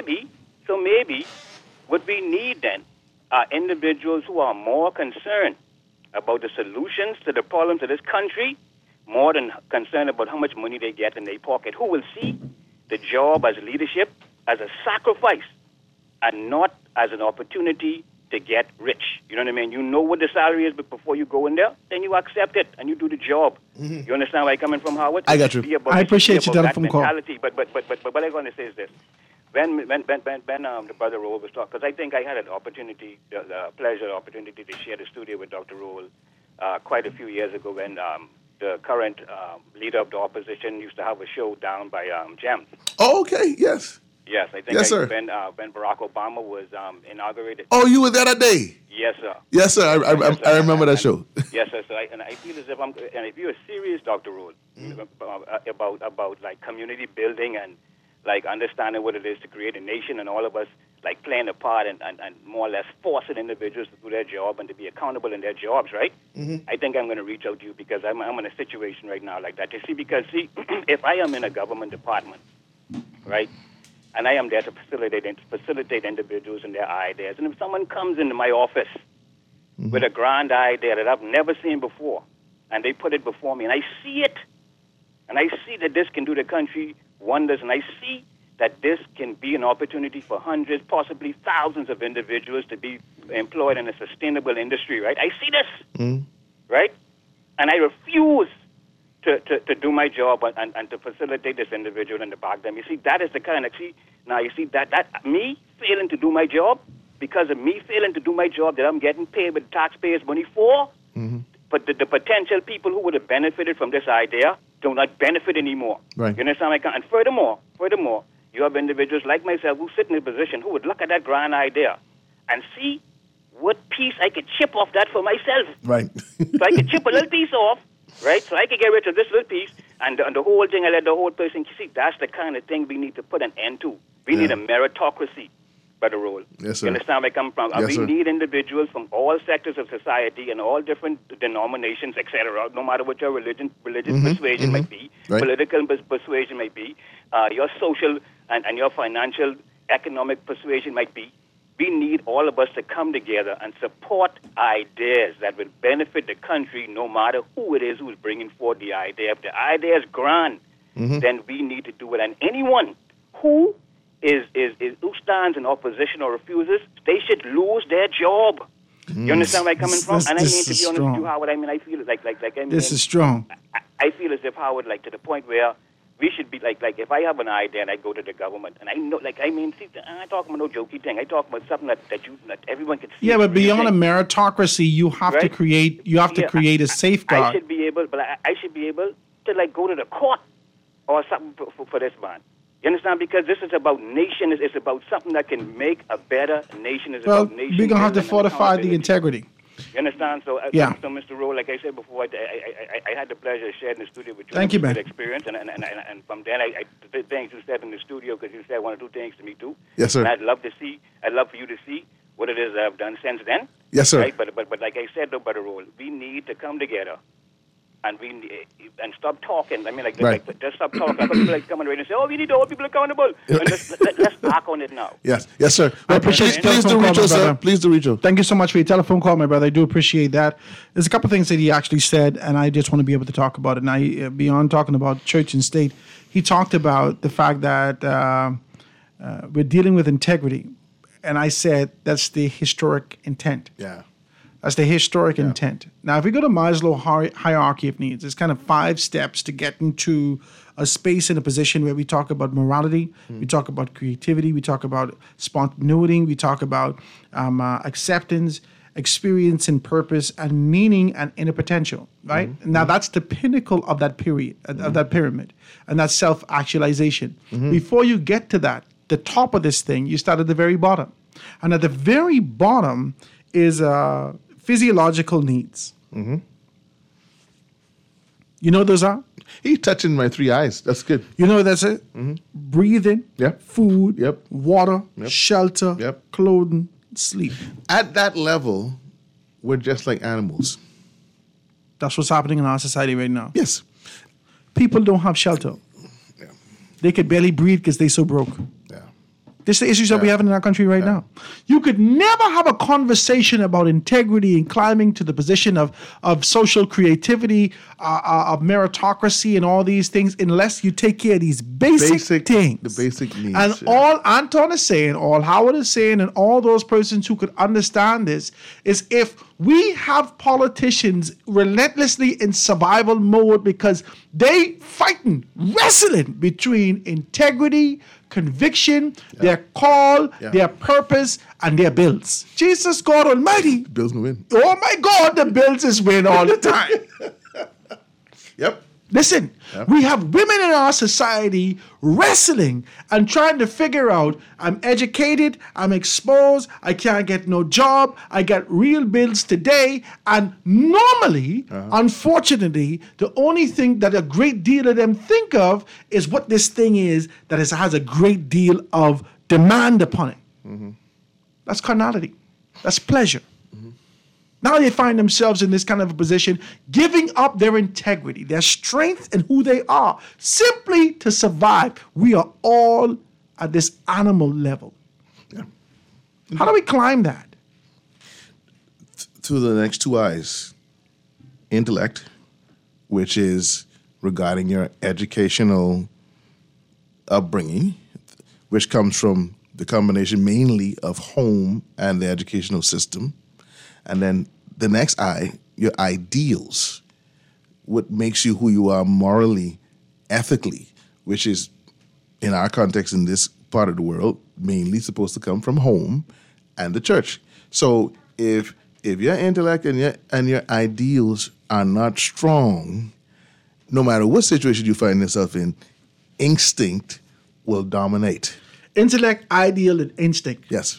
what we need then are individuals who are more concerned about the solutions to the problems of this country, more than concerned about how much money they get in their pocket, who will see the job as leadership as a sacrifice and not as an opportunity to get rich. You know what I mean? You know what the salary is, but before you go in there, then you accept it and you do the job. You understand where I'm coming from, Howard? I got you. I appreciate your telephone call. But what I'm going to say is this. When the brother Roll was talking, because I think I had an opportunity, the pleasure, opportunity to share the studio with Dr. Roll quite a few years ago when the current leader of the opposition used to have a show down by Gems. Oh, okay, yes. Yes, I think yes, sir. When Barack Obama was inaugurated. Oh, you were there that day? Yes, sir. Yes, sir. I remember that show. Yes, sir. So I feel as if you're serious, Dr. Roll, about like community building and like understanding what it is to create a nation, and all of us like playing a part and more or less forcing individuals to do their job and to be accountable in their jobs, right? I think I'm going to reach out to you because I'm in a situation right now like that. You see, because if I am in a government department, right, and I am there to facilitate individuals and their ideas, and if someone comes into my office with a grand idea that I've never seen before, and they put it before me, and I see it, and I see that this can do the country wonders, and I see that this can be an opportunity for hundreds, possibly thousands of individuals to be employed in a sustainable industry, right? I see this, right? And I refuse to do my job and to facilitate this individual and to back them. You see, that is the kind of, that me failing to do my job, because of me failing to do my job that I'm getting paid with taxpayers' money for, but the potential people who would have benefited from this idea do not benefit anymore. Right. You understand? And furthermore, you have individuals like myself who sit in a position who would look at that grand idea and see what piece I could chip off that for myself. Right. So I could chip a little piece off, right? So I could get rid of this little piece, and the whole thing, I let the whole person see. That's the kind of thing we need to put an end to. We need a meritocracy. Better role. Yes, sir. You understand where I come from? Yes, we sir. need individuals from all sectors of society and all different denominations, etc., no matter what your religious persuasion might be, political persuasion might be, your social and your financial, economic persuasion might be. We need all of us to come together and support ideas that would benefit the country, no matter who it is who's bringing forth the idea. If the idea is grand, then we need to do it. And anyone who who stands in opposition or refuses, they should lose their job. You understand where I'm coming from? And I mean, to be honest with you, Howard, I mean, I feel like I mean, this is strong. I feel as if, Howard, like to the point where we should be like if I have an idea and I go to the government and I know, like, I mean, see, I'm not talking about no jokey thing. I talk about something that everyone can see. Yeah, but beyond a meritocracy, you have to create. You have to create a safeguard. I should be able, I should be able to like go to the court or something for this man. You understand? Because this is about nation. It's about something that can make a better nation. It's about nation. We're going to have to fortify the integrity. You understand? So, yeah. So Mr. Rowe, like I said before, I had the pleasure of sharing the studio with you. Thank you, man. Experience, and from then, the things you said in the studio, because you said one or two things to me too. Yes, sir. And I'd love for you to see what it is I've done since then. Yes, sir. Right? But like I said, though, Brother Rowe, we need to come together. And stop talking. I mean, like just stop talking. People like come on radio and say, "Oh, we need to hold people accountable." And let's act on it now. Yes, yes, sir. I appreciate Please do reach us, sir. Please do reach us. Thank you so much for your telephone call, my brother. I do appreciate that. There's a couple of things that he actually said, and I just want to be able to talk about it. Now, beyond talking about church and state, he talked about the fact that we're dealing with integrity, and I said that's the historic intent. Yeah. That's the historic intent. Now, if we go to Maslow hierarchy of needs, it's kind of 5 steps to get into a space and a position where we talk about morality, we talk about creativity, we talk about spontaneity, we talk about acceptance, experience and purpose, and meaning and inner potential, right? Now, that's the pinnacle of that period, of that pyramid, and that's self-actualization. Before you get to that, the top of this thing, you start at the very bottom. And at the very bottom is physiological needs. You know what those are? He's touching my 3 eyes. That's good. You know that's it? Breathing, food, water, shelter, clothing, sleep. At that level, we're just like animals. That's what's happening in our society right now. Yes. People don't have shelter. Yeah. They could barely breathe because they're so broke. Yeah. This is the issues that we have in our country right now. You could never have a conversation about integrity and climbing to the position of social creativity, of meritocracy and all these things unless you take care of these basic things. The basic needs. And all Anton is saying, all Howard is saying, and all those persons who could understand this is if we have politicians relentlessly in survival mode because they fighting, wrestling between integrity, conviction, their call, their purpose, and their bills. Jesus God Almighty. The Bills will win. Oh my God, the bills is win all the time. Yep. Listen, we have women in our society wrestling and trying to figure out, I'm educated, I'm exposed, I can't get no job, I got real bills today. And normally, unfortunately, the only thing that a great deal of them think of is what this thing is that has a great deal of demand upon it. Mm-hmm. That's carnality. That's pleasure. Now they find themselves in this kind of a position, giving up their integrity, their strength, and who they are, simply to survive. We are all at this animal level. Yeah. How do we climb that? Through the next two eyes. Intellect, which is regarding your educational upbringing, which comes from the combination mainly of home and the educational system. And then the next eye, your ideals, what makes you who you are morally, ethically, which is, in our context in this part of the world, mainly supposed to come from home and the church. So if your intellect and your ideals are not strong, no matter what situation you find yourself in, instinct will dominate. Intellect, ideal, and instinct. Yes.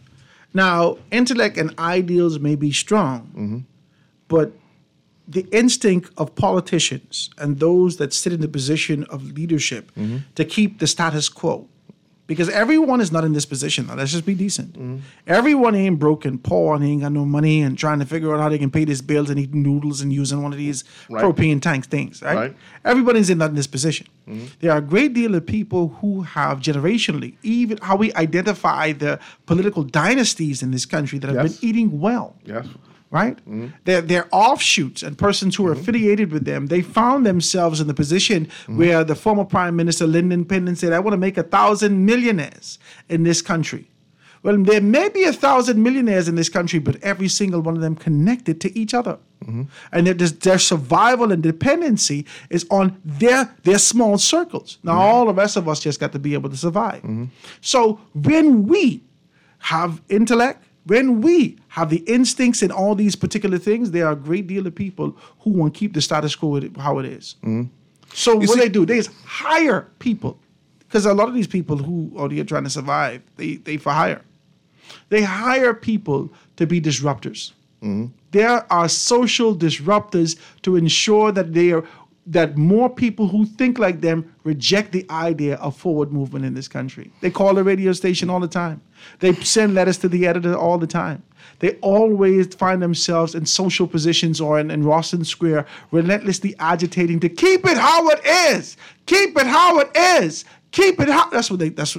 Now, intellect and ideals may be strong, but the instinct of politicians and those that sit in the position of leadership to keep the status quo, because everyone is not in this position. Now, let's just be decent. Everyone ain't broke and poor and ain't got no money and trying to figure out how they can pay these bills and eating noodles and using one of these propane tank things, right? Everybody's not in this position. There are a great deal of people who have generationally, even how we identify the political dynasties in this country that have been eating well. Yes. Right? They're offshoots and persons who are affiliated with them. They found themselves in the position where the former Prime Minister Lyndon Pendleton said, I want to make 1,000 millionaires in this country. Well, there may be 1,000 millionaires in this country, but every single one of them connected to each other. And their survival and dependency is on their small circles. Now, all the rest of us just got to be able to survive. So when we have intellect, when we have the instincts in all these particular things, there are a great deal of people who want to keep the status quo how it is. So what they do, they just hire people. Because a lot of these people who are trying to survive, they for hire. They hire people to be disruptors. There are social disruptors to ensure that more people who think like them reject the idea of forward movement in this country. They call the radio station all the time. They send letters to the editor all the time. They always find themselves in social positions or in Rawson Square, relentlessly agitating to keep it how it is. Keep it how it is. Keep it how. That's what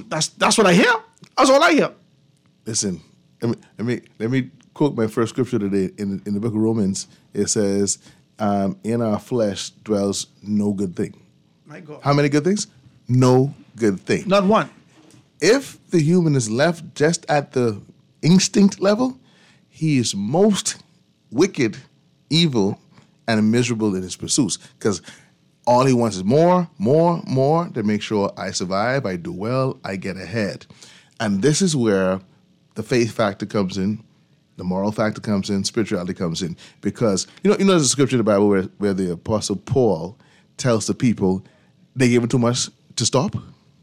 I hear. That's all I hear. Listen, let me quote my first scripture today in the book of Romans. It says, in our flesh dwells no good thing. My God. How many good things? No good thing. Not one. If the human is left just at the instinct level, he is most wicked, evil, and miserable in his pursuits. Because all he wants is more to make sure I survive, I do well, I get ahead. And this is where the faith factor comes in, the moral factor comes in, spirituality comes in. Because, you know there's a scripture in the Bible where the Apostle Paul tells the people they gave him too much to stop.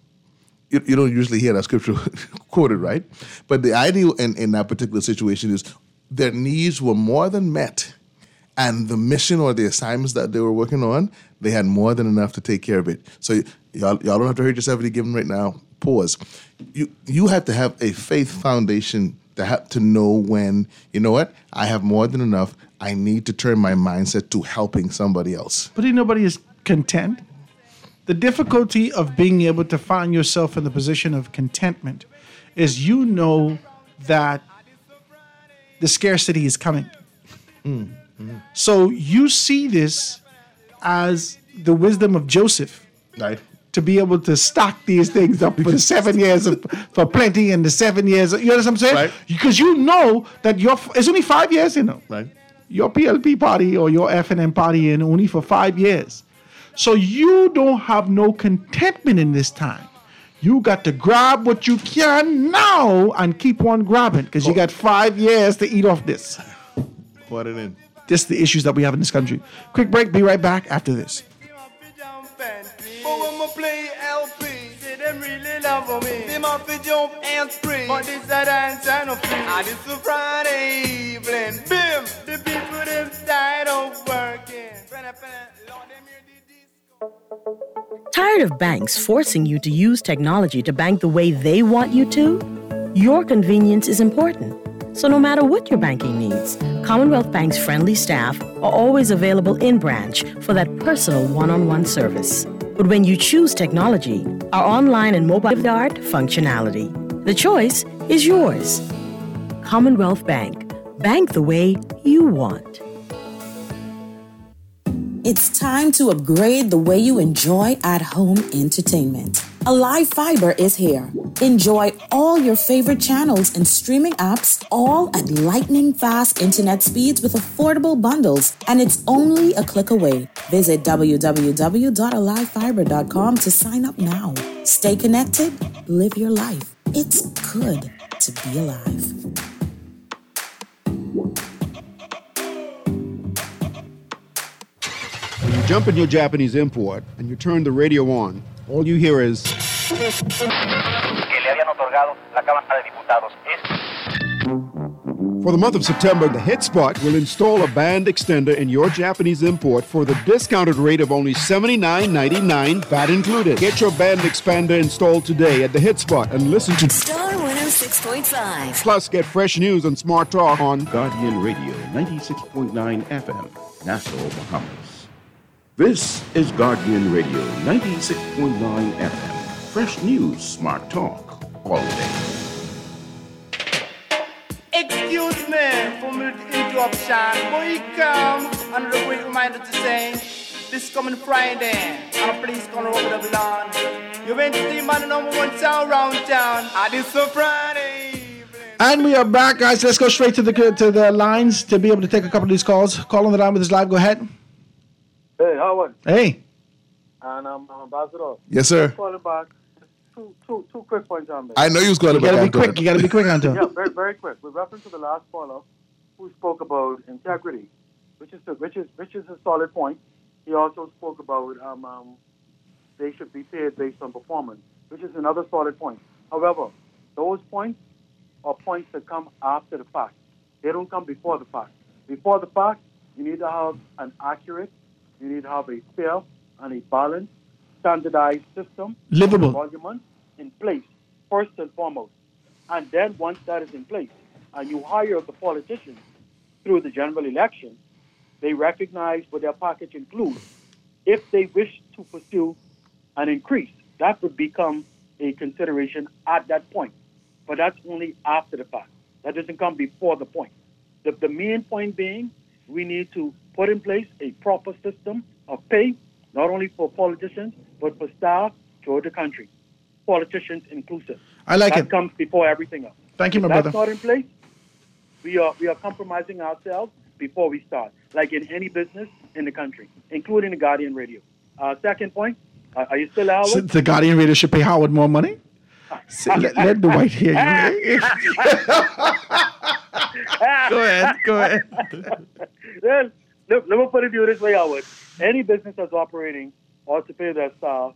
You don't usually hear that scripture quoted, right? But the idea in that particular situation is their needs were more than met. And the mission or the assignments that they were working on, they had more than enough to take care of it. So y'all don't have to hurt yourself if you give them right now. Pause. You have to have a faith foundation to know when, you know what, I have more than enough. I need to turn my mindset to helping somebody else. But nobody is content. The difficulty of being able to find yourself in the position of contentment is you know that the scarcity is coming. So you see this as the wisdom of Joseph, right? To be able to stock these things up for 7 years for plenty and the 7 years. You know what I'm saying? Right. Because you know that it's only 5 years, Right. Your PLP party or your F&M party in only for 5 years. So you don't have no contentment in this time. You got to grab what you can now and keep on grabbing because you got 5 years to eat off this. Put it in. This is the issues that we have in this country. Quick break. Be right back after this. But when I play LP, say them really love me. Them have to jump and spring, but this a dance and a free. And it's a Friday evening, bim, the people them tired of working. Tired of banks forcing you to use technology to bank the way they want you to? Your convenience is important. So no matter what your banking needs, Commonwealth Bank's friendly staff are always available in branch for that personal one-on-one service. But when you choose technology, our online and mobile art functionality, the choice is yours. Commonwealth Bank. Bank the way you want. It's time to upgrade the way you enjoy at-home entertainment. Alive Fiber is here. Enjoy all your favorite channels and streaming apps, all at lightning-fast internet speeds with affordable bundles, and it's only a click away. Visit www.alivefiber.com to sign up now. Stay connected, live your life. It's good to be alive. When you jump in your Japanese import and you turn the radio on, all you hear is... For the month of September, the Hit Spot will install a band extender in your Japanese import for the discounted rate of only $79.99, VAT included. Get your band expander installed today at the Hit Spot and listen to Star 106.5. Plus, get fresh news and smart talk on Guardian Radio 96.9 FM, Nassau, Bahamas. This is Guardian Radio 96.9 FM. Fresh news, smart talk, all day. Excuse me for the interruption, but you come and a quick reminder to say this coming Friday, and please come over the lawn. You went to the man number 1 town round town, and this a Friday. And we are back, guys. Let's go straight to the lines to be able to take a couple of these calls. Call on the line with us live. Go ahead. Hey, Howard. Hey. And I'm Ambassador. Yes, sir. Calling back. Two quick points on this. I know you was going to You gotta be quick. You gotta be quick, Anton. Yeah, very, very quick. With reference to the last caller who spoke about integrity, which is a solid point. He also spoke about they should be paid based on performance, which is another solid point. However, those points are points that come after the fact. They don't come before the fact. Before the fact, you need to have an accurate, you need to have a fair and a balanced, standardized system, livable monument in place, first and foremost. And then once that is in place, and you hire the politicians through the general election, they recognize what their package includes. If they wish to pursue an increase, that would become a consideration at that point. But that's only after the fact. That doesn't come before the point. The main point being, we need to put in place a proper system of pay, not only for politicians, but for staff throughout the country, politicians inclusive. I like that it. Comes before everything else. Thank you, my if brother. that's not in place, we are compromising ourselves before we start, like in any business in the country, including the Guardian Radio. Second point, are you still Howard? So the Guardian Radio should pay Howard more money? Let the white hear you. Go ahead. Well, let me put it to you this way, Howard. Any business that's operating ought to pay their staff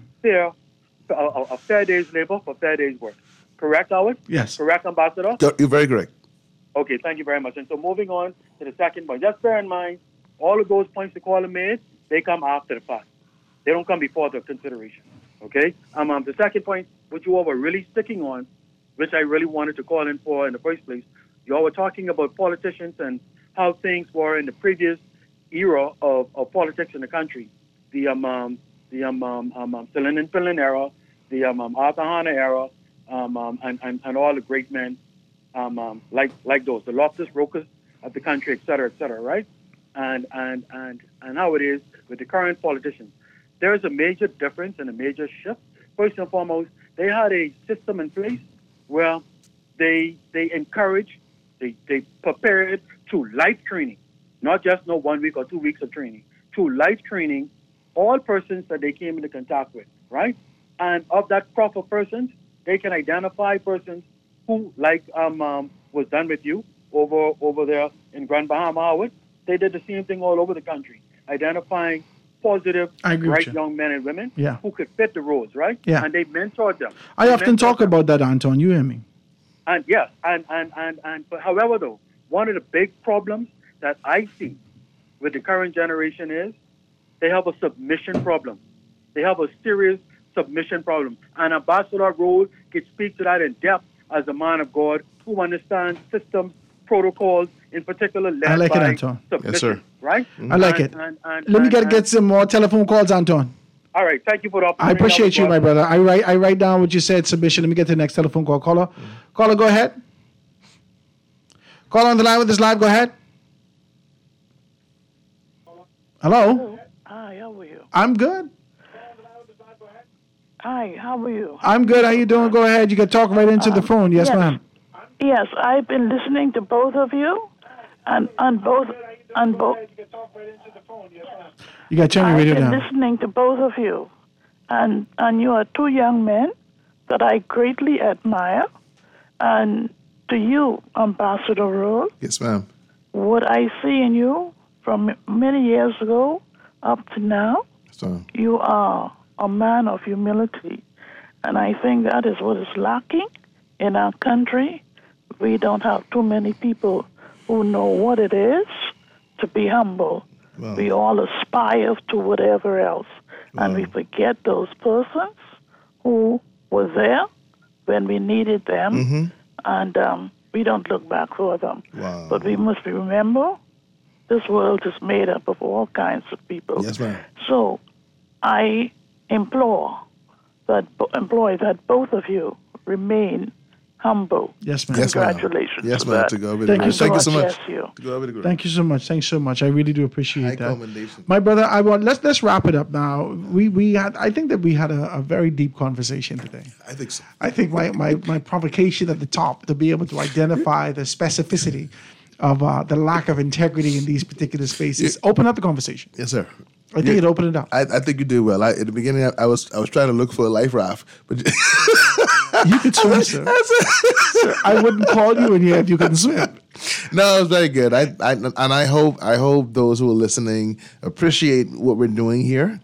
a fair day's labor for fair day's work. Correct, Howard? Yes. Correct, Ambassador? You're very correct. Okay, thank you very much. And so moving on to the second point. Just bear in mind, all of those points the caller made, they come after the fact. They don't come before the consideration. Okay? The second point, which you all were really sticking on, which I really wanted to call in for in the first place. You all were talking about politicians and how things were in the previous era of politics in the country. The Celine and Finland era, the Arthur Hanna era, and all the great men like those, the Loftus Rokers of the country, et cetera, right? And how it is with the current politicians. There is a major difference and a major shift. First and foremost, they had a system in place where they encourage, they prepared through life training, not just 1 week or 2 weeks of training, through life training, all persons that they came into contact with, right? And of that crop of persons, they can identify persons who, like was done with you over there in Grand Bahama, Howard. They did the same thing all over the country, identifying positive, bright young men and women who could fit the roles, right? Yeah. And they mentored them. I often talk about that, Anton. You hear me? And yes, but however, though, one of the big problems that I see with the current generation is they have a submission problem. They have a serious submission problem. And Ambassador Role can speak to that in depth as a man of God who understands systems, protocols, in particular led I like by it, Anton. submission, Yes, sir. right? I like it. Let me get some more telephone calls, Anton. All right, thank you for the opportunity. I appreciate you, my brother. I write down what you said, submission. Let me get to the next telephone call. Caller, go ahead. Caller on the line with us live, go ahead. Hello? Hi, how are you? I'm good. Hi, how are you? I'm good. How you doing? Go ahead. You can talk right into the phone. Yes, ma'am. Yes, I've been listening to both of you, and both. You got to turn your radio I've down. been listening to both of you, and you are two young men that I greatly admire. And to you, Ambassador Role, Yes, ma'am. what I see in you from many years ago up to now, So, you are a man of humility. And I think that is what is lacking in our country. We don't have too many people who know what it is to be humble. Wow. We all aspire to whatever else. And we forget those persons who were there when we needed them. And we don't look back for them. Wow. But we must remember this world is made up of all kinds of people. Yes, ma'am. So I implore that both of you remain humble. Yes, ma'am. Congratulations. Yes, for ma'am. that. To God be the Thank glory. you so Thank you so much. much. Bless you. To God be the glory. Thank you so much. Thanks so much. I really do appreciate High that. commendation. My brother, let's wrap it up now. I think that we had a very deep conversation today. I think so. I think my provocation at the top to be able to identify the specificity of the lack of integrity in these particular spaces open up the conversation. Yes, sir. I think it opened it up. I think you did well. At the beginning, I was trying to look for a life raft, but you could swim, sir. Sir, I wouldn't call you in here if you couldn't swim. No, it was very good. I hope those who are listening appreciate what we're doing here.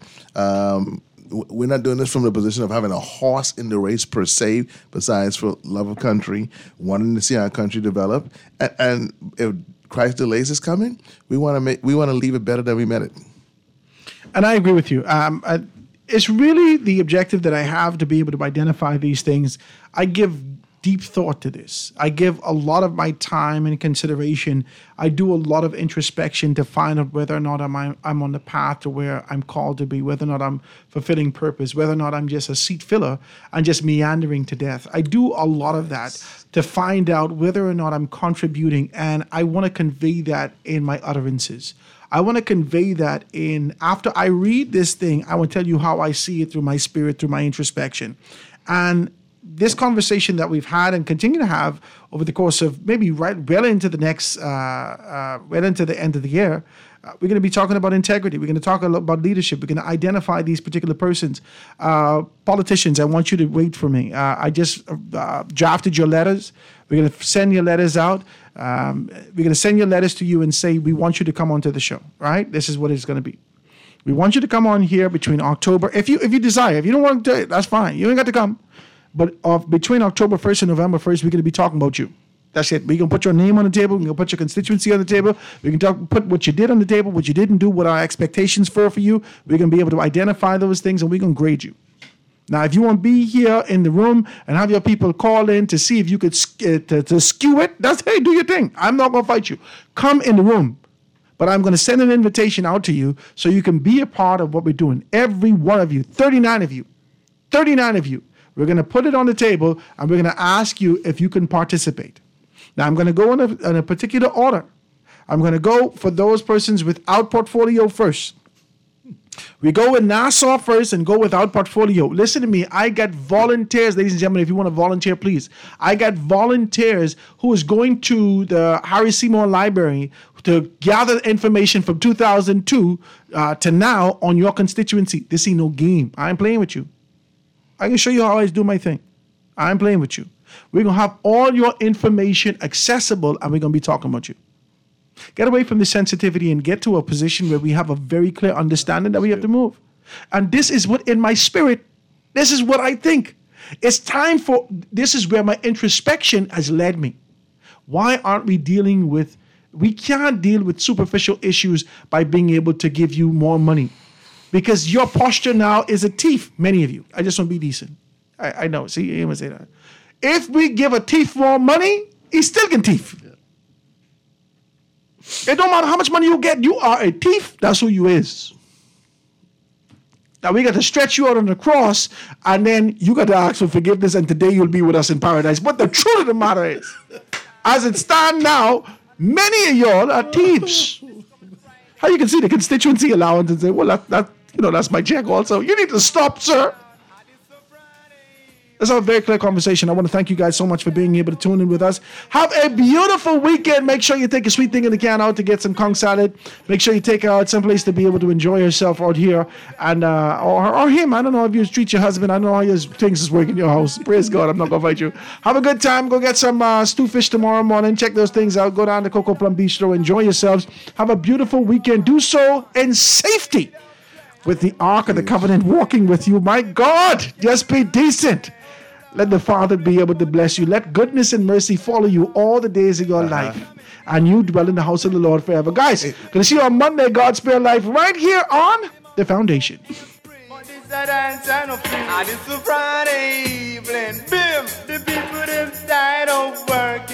We're not doing this from the position of having a horse in the race per se, besides for love of country, wanting to see our country develop. And if Christ delays is coming, we want to leave it better than we met it. And I agree with you. It's really the objective that I have to be able to identify these things. I give deep thought to this. I give a lot of my time and consideration. I do a lot of introspection to find out whether or not I'm on the path to where I'm called to be, whether or not I'm fulfilling purpose, whether or not I'm just a seat filler and just meandering to death. I do a lot of that to find out whether or not I'm contributing, and I want to convey that in my utterances. I want to convey that after I read this thing, I will tell you how I see it through my spirit, through my introspection. And this conversation that we've had and continue to have over the course of maybe well into the next, well into the end of the year, we're going to be talking about integrity. We're going to talk a lot about leadership. We're going to identify these particular persons. Politicians, I want you to wait for me. I just drafted your letters. We're going to send your letters out. We're going to send your letters to you and say, we want you to come onto the show, right? This is what it's going to be. We want you to come on here between October. If you desire, if you don't want to do it, that's fine. You ain't got to come. But between October 1st and November 1st, we're going to be talking about you. That's it. We're going to put your name on the table. We're going to put your constituency on the table. We can put what you did on the table, what you didn't do, what our expectations for you. We're going to be able to identify those things, and we're going to grade you. Now, if you want to be here in the room and have your people call in to see if you could to skew it, that's, hey, do your thing. I'm not going to fight you. Come in the room. But I'm going to send an invitation out to you so you can be a part of what we're doing. Every one of you, 39 of you, we're going to put it on the table and we're going to ask you if you can participate. Now, I'm going to go in a particular order. I'm going to go for those persons without portfolio first. We go with Nassau first and go without portfolio. Listen to me. I got volunteers, ladies and gentlemen, if you want to volunteer, please. I got volunteers who is going to the Harry Seymour Library to gather information from 2002 to now on your constituency. This ain't no game. I ain't playing with you. I can show you how I do my thing. I ain't playing with you. We're going to have all your information accessible and we're going to be talking about you. Get away from the sensitivity and get to a position where we have a very clear understanding that we have to move. And this is what in my spirit, this is what I think. It's time for, this is where my introspection has led me. Why aren't we dealing with, we can't deal with superficial issues by being able to give you more money. Because your posture now is a thief, many of you. I just want to be decent. I know, see, you even say that. If we give a thief more money, he still can thief. It don't matter how much money you get, you are a thief. That's who you is. Now we got to stretch you out on the cross, and then you got to ask for forgiveness, and today you'll be with us in paradise. But the truth of the matter is, as it stands now, many of y'all are thieves. How you can see the constituency allowance and say, well, that's my check also. You need to stop, sir. Let's have a very clear conversation. I want to thank you guys so much for being able to tune in with us. Have a beautiful weekend. Make sure you take a sweet thing in the can out to get some conch salad. Make sure you take her out someplace to be able to enjoy yourself out here. And or him. I don't know if you treat your husband. I don't know how your things is working in your house. Praise God. I'm not going to fight you. Have a good time. Go get some stew fish tomorrow morning. Check those things out. Go down to Coco Plum Bistro. Enjoy yourselves. Have a beautiful weekend. Do so in safety with the Ark of the Covenant walking with you. My God, just be decent. Let the Father be able to bless you. Let goodness and mercy follow you all the days of your life. And you dwell in the house of the Lord forever. Guys, going to see you on Monday, God's Spare Life, right here on The Foundation. Friday evening, bim, the people them tired of work.